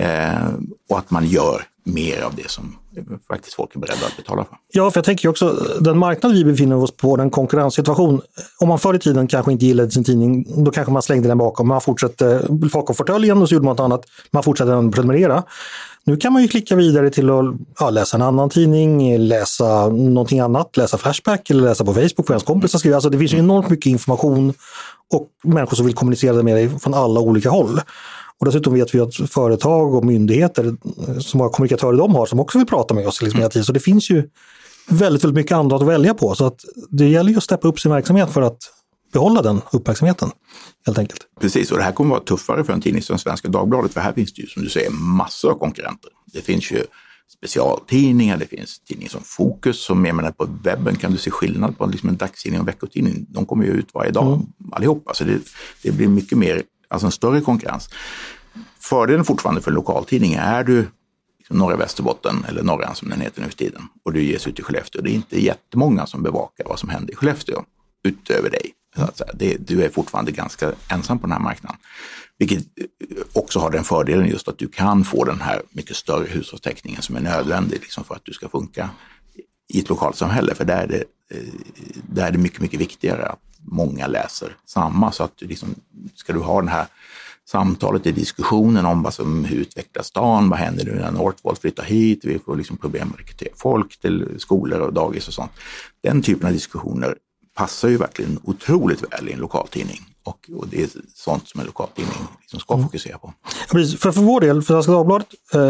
och att man gör mer av det som faktiskt folk är beredda att betala för. Ja, för jag tänker också, den marknad vi befinner oss på, den konkurrenssituation, om man förr i tiden kanske inte gillade sin tidning, då kanske man slängde den bakom, man fortsatte bakom fåtöljen och så gjorde man något annat, man fortsatte att prenumerera. Nu kan man ju klicka vidare till att läsa en annan tidning, läsa någonting annat, läsa Flashback eller läsa på Facebook för ens kompisar skriver. Alltså det finns ju enormt mycket information och människor som vill kommunicera med dig från alla olika håll. Och dessutom vet vi att företag och myndigheter som många kommunikatörer de har som också vill prata med oss liksom hela tiden. Så det finns ju väldigt, väldigt mycket andra att välja på. Så att det gäller ju att steppa upp sin verksamhet för att behålla den uppmärksamheten helt enkelt. Precis, och det här kommer vara tuffare för en tidning som Svenska Dagbladet, för här finns det ju som du säger massor av konkurrenter. Det finns ju specialtidningar, det finns tidningar som Fokus, som jag menar på webben kan du se skillnad på liksom en dagstidning och veckotidning. De kommer ju ut varje dag allihopa, så det blir mycket mer, alltså en större konkurrens. Fördelen fortfarande för lokaltidning är du liksom norra Västerbotten eller norra som den heter nu för tiden och du ges ut i Skellefteå. Det är inte jättemånga som bevakar vad som händer i Skellefteå utöver dig. Så att säga. Du är fortfarande ganska ensam på den här marknaden. Vilket också har den fördelen just att du kan få den här mycket större hushållstäckningen som är nödvändig liksom för att du ska funka i ett lokalsamhälle. För där är det mycket, mycket viktigare att många läser samma. Så att du liksom, ska du ha den här samtalet i diskussionen om hur utvecklas stan, vad händer nu när Northvolt flyttar hit, vi får liksom problem att rekrytera folk till skolor och dagis och sånt. Den typen av diskussioner passar ju verkligen otroligt väl i en lokaltidning. Och det är sånt som en lokaltidning liksom ska fokusera på. Ja, precis. För vår del, för Svenska Dagbladet,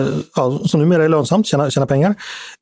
som numera är lönsamt, tjäna pengar.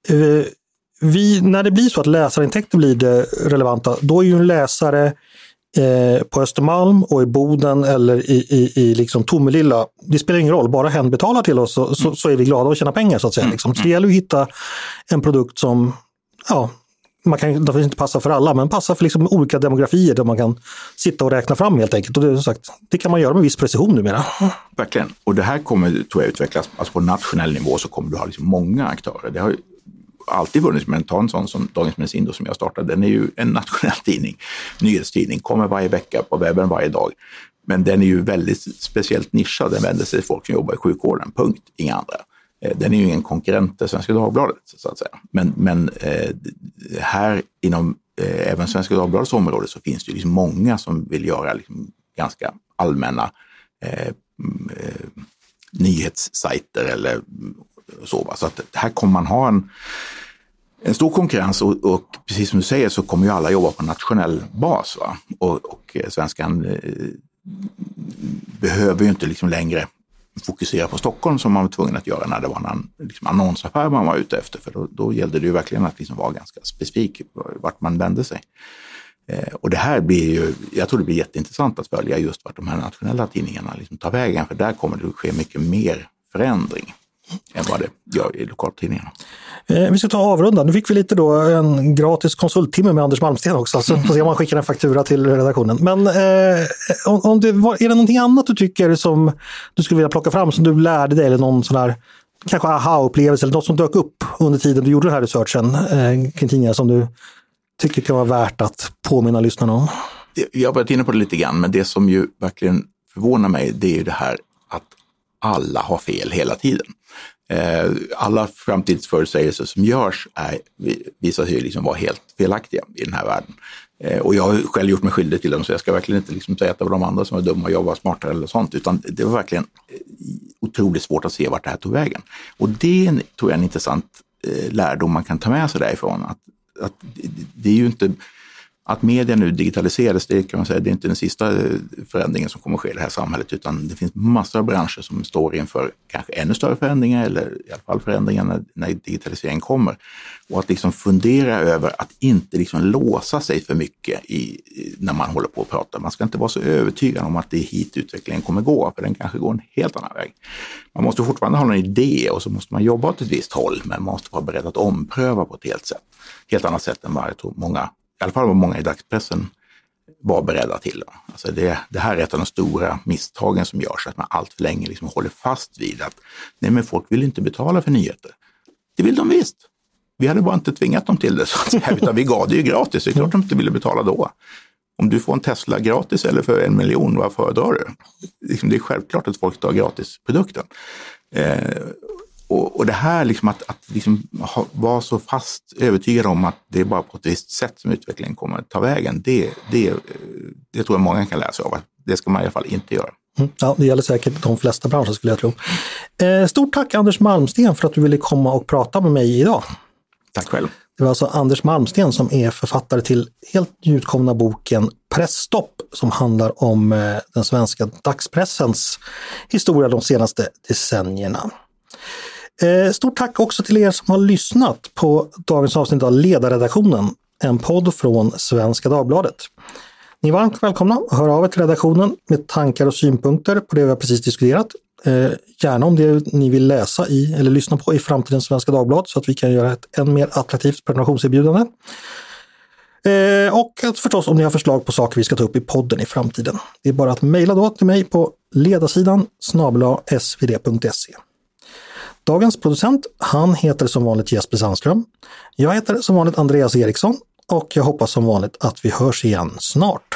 När det blir så att läsarintäkter blir det relevanta, då är ju en läsare på Östermalm och i Boden eller i liksom Tomelilla, det spelar ingen roll, bara hen betalar till oss så är vi glada och tjäna pengar så att säga. Liksom. Så det gäller att hitta en produkt som man kan naturligtvis inte passa för alla, men passar för liksom olika demografier där man kan sitta och räkna fram helt enkelt. Och det kan man göra med viss precision numera. Verkligen. Och det här kommer, tror jag, utvecklas alltså på nationell nivå, så kommer du ha liksom många aktörer. Det har ju alltid vunnits, men ta en sån som Dagens Medicin som jag startade. Den är ju en nationell tidning, nyhetstidning, kommer varje vecka på webben varje dag. Men den är ju väldigt speciellt nischad. Den vänder sig till folk som jobbar i sjukvården, punkt, inga andra. Den är ju ingen konkurrent till Svenska Dagbladet så att säga. Men här inom även Svenska Dagbladets område så finns det ju liksom många som vill göra liksom ganska allmänna nyhetssajter eller så. Så att här kommer man ha en stor konkurrens och precis som du säger så kommer ju alla jobba på nationell bas. Va? Och svenskan behöver ju inte liksom längre fokusera på Stockholm som man var tvungen att göra när det var en liksom annonsaffär man var ute efter. För då gällde det ju verkligen att liksom vara ganska specifik vart man vände sig. Och det här blir ju, jag tror det blir jätteintressant att följa just vart de här nationella tidningarna liksom tar vägen. För där kommer det att ske mycket mer förändring än vad det gör i lokaltidningarna. Vi ska ta avrunda. Nu fick vi lite då en gratis konsulttimme med Anders Malmsten också. Så får se om man skickar en faktura till redaktionen. Men är det någonting annat du tycker som du skulle vilja plocka fram som du lärde dig? Eller någon sån här kanske aha-upplevelse eller något som dök upp under tiden du gjorde den här researchen kring tidningar som du tycker kan vara värt att påminna lyssnarna om? Jag har varit inne på det lite grann, men det som ju verkligen förvånar mig det är ju det här att alla har fel hela tiden. Alla framtidsförutsägelser som görs visar sig liksom vara helt felaktiga i den här världen. Och jag har själv gjort mig skyldig till dem, så jag ska verkligen inte liksom säga att det var de andra som var dumma och jag var smartare eller sånt, utan det var verkligen otroligt svårt att se vart det här tog vägen. Och det tror jag är en intressant lärdom man kan ta med sig därifrån, att det är ju inte att media nu digitaliseras, det kan man säga, det är inte den sista förändringen som kommer att ske i det här samhället, utan det finns massor av branscher som står inför kanske ännu större förändringar eller i alla fall förändringar när digitaliseringen kommer. Och att liksom fundera över att inte liksom låsa sig för mycket när man håller på att prata. Man ska inte vara så övertygad om att det är hit utvecklingen kommer gå, för den kanske går en helt annan väg. Man måste fortfarande ha en idé och så måste man jobba åt ett visst håll, men man måste vara beredd att ompröva på ett helt annat sätt än vad jag tror många, i alla fall vad många i dagspressen vara beredda till. Alltså det här är ett av de stora misstagen som görs, att man allt för länge liksom håller fast vid att nej, men folk vill inte betala för nyheter. Det vill de visst. Vi hade bara inte tvingat dem till det, så att säga, utan vi gav det ju gratis. Det är klart de inte ville betala då. Om du får en Tesla gratis eller för 1 miljon, vad föredrar du? Det är självklart att folk tar gratisprodukten. Och det här liksom att liksom vara så fast övertygad om att det är bara på ett visst sätt som utvecklingen kommer att ta vägen, det tror jag många kan lära sig av. Det ska man i alla fall inte göra. Ja, det gäller säkert de flesta branscher, skulle jag tro. Stort tack Anders Malmsten för att du ville komma och prata med mig idag. Tack själv. Det var alltså Anders Malmsten som är författare till helt nyutkomna boken Pressstopp, som handlar om den svenska dagspressens historia de senaste decennierna. Stort tack också till er som har lyssnat på dagens avsnitt av Ledarredaktionen, en podd från Svenska Dagbladet. Ni är varmt välkomna att höra av er till redaktionen med tankar och synpunkter på det vi har precis diskuterat. Gärna om det ni vill läsa i eller lyssna på i framtidens Svenska Dagblad, så att vi kan göra ett än mer attraktivt prenumerationserbjudande. Och förstås om ni har förslag på saker vi ska ta upp i podden i framtiden. Det är bara att mejla då till mig på ledarsidan @svd.se. Dagens producent, han heter som vanligt Jesper Sandström. Jag heter som vanligt Andreas Eriksson och jag hoppas som vanligt att vi hörs igen snart.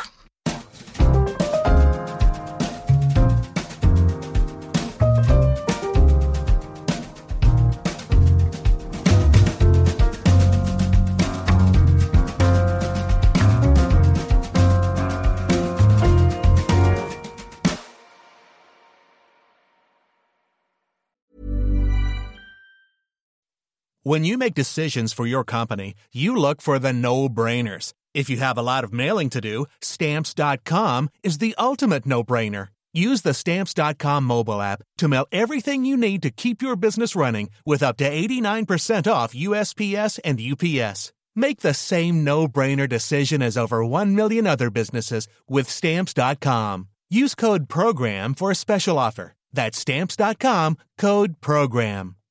When you make decisions for your company, you look for the no-brainers. If you have a lot of mailing to do, Stamps.com is the ultimate no-brainer. Use the Stamps.com mobile app to mail everything you need to keep your business running with up to 89% off USPS and UPS. Make the same no-brainer decision as over 1 million other businesses with Stamps.com. Use code PROGRAM for a special offer. That's Stamps.com, code PROGRAM.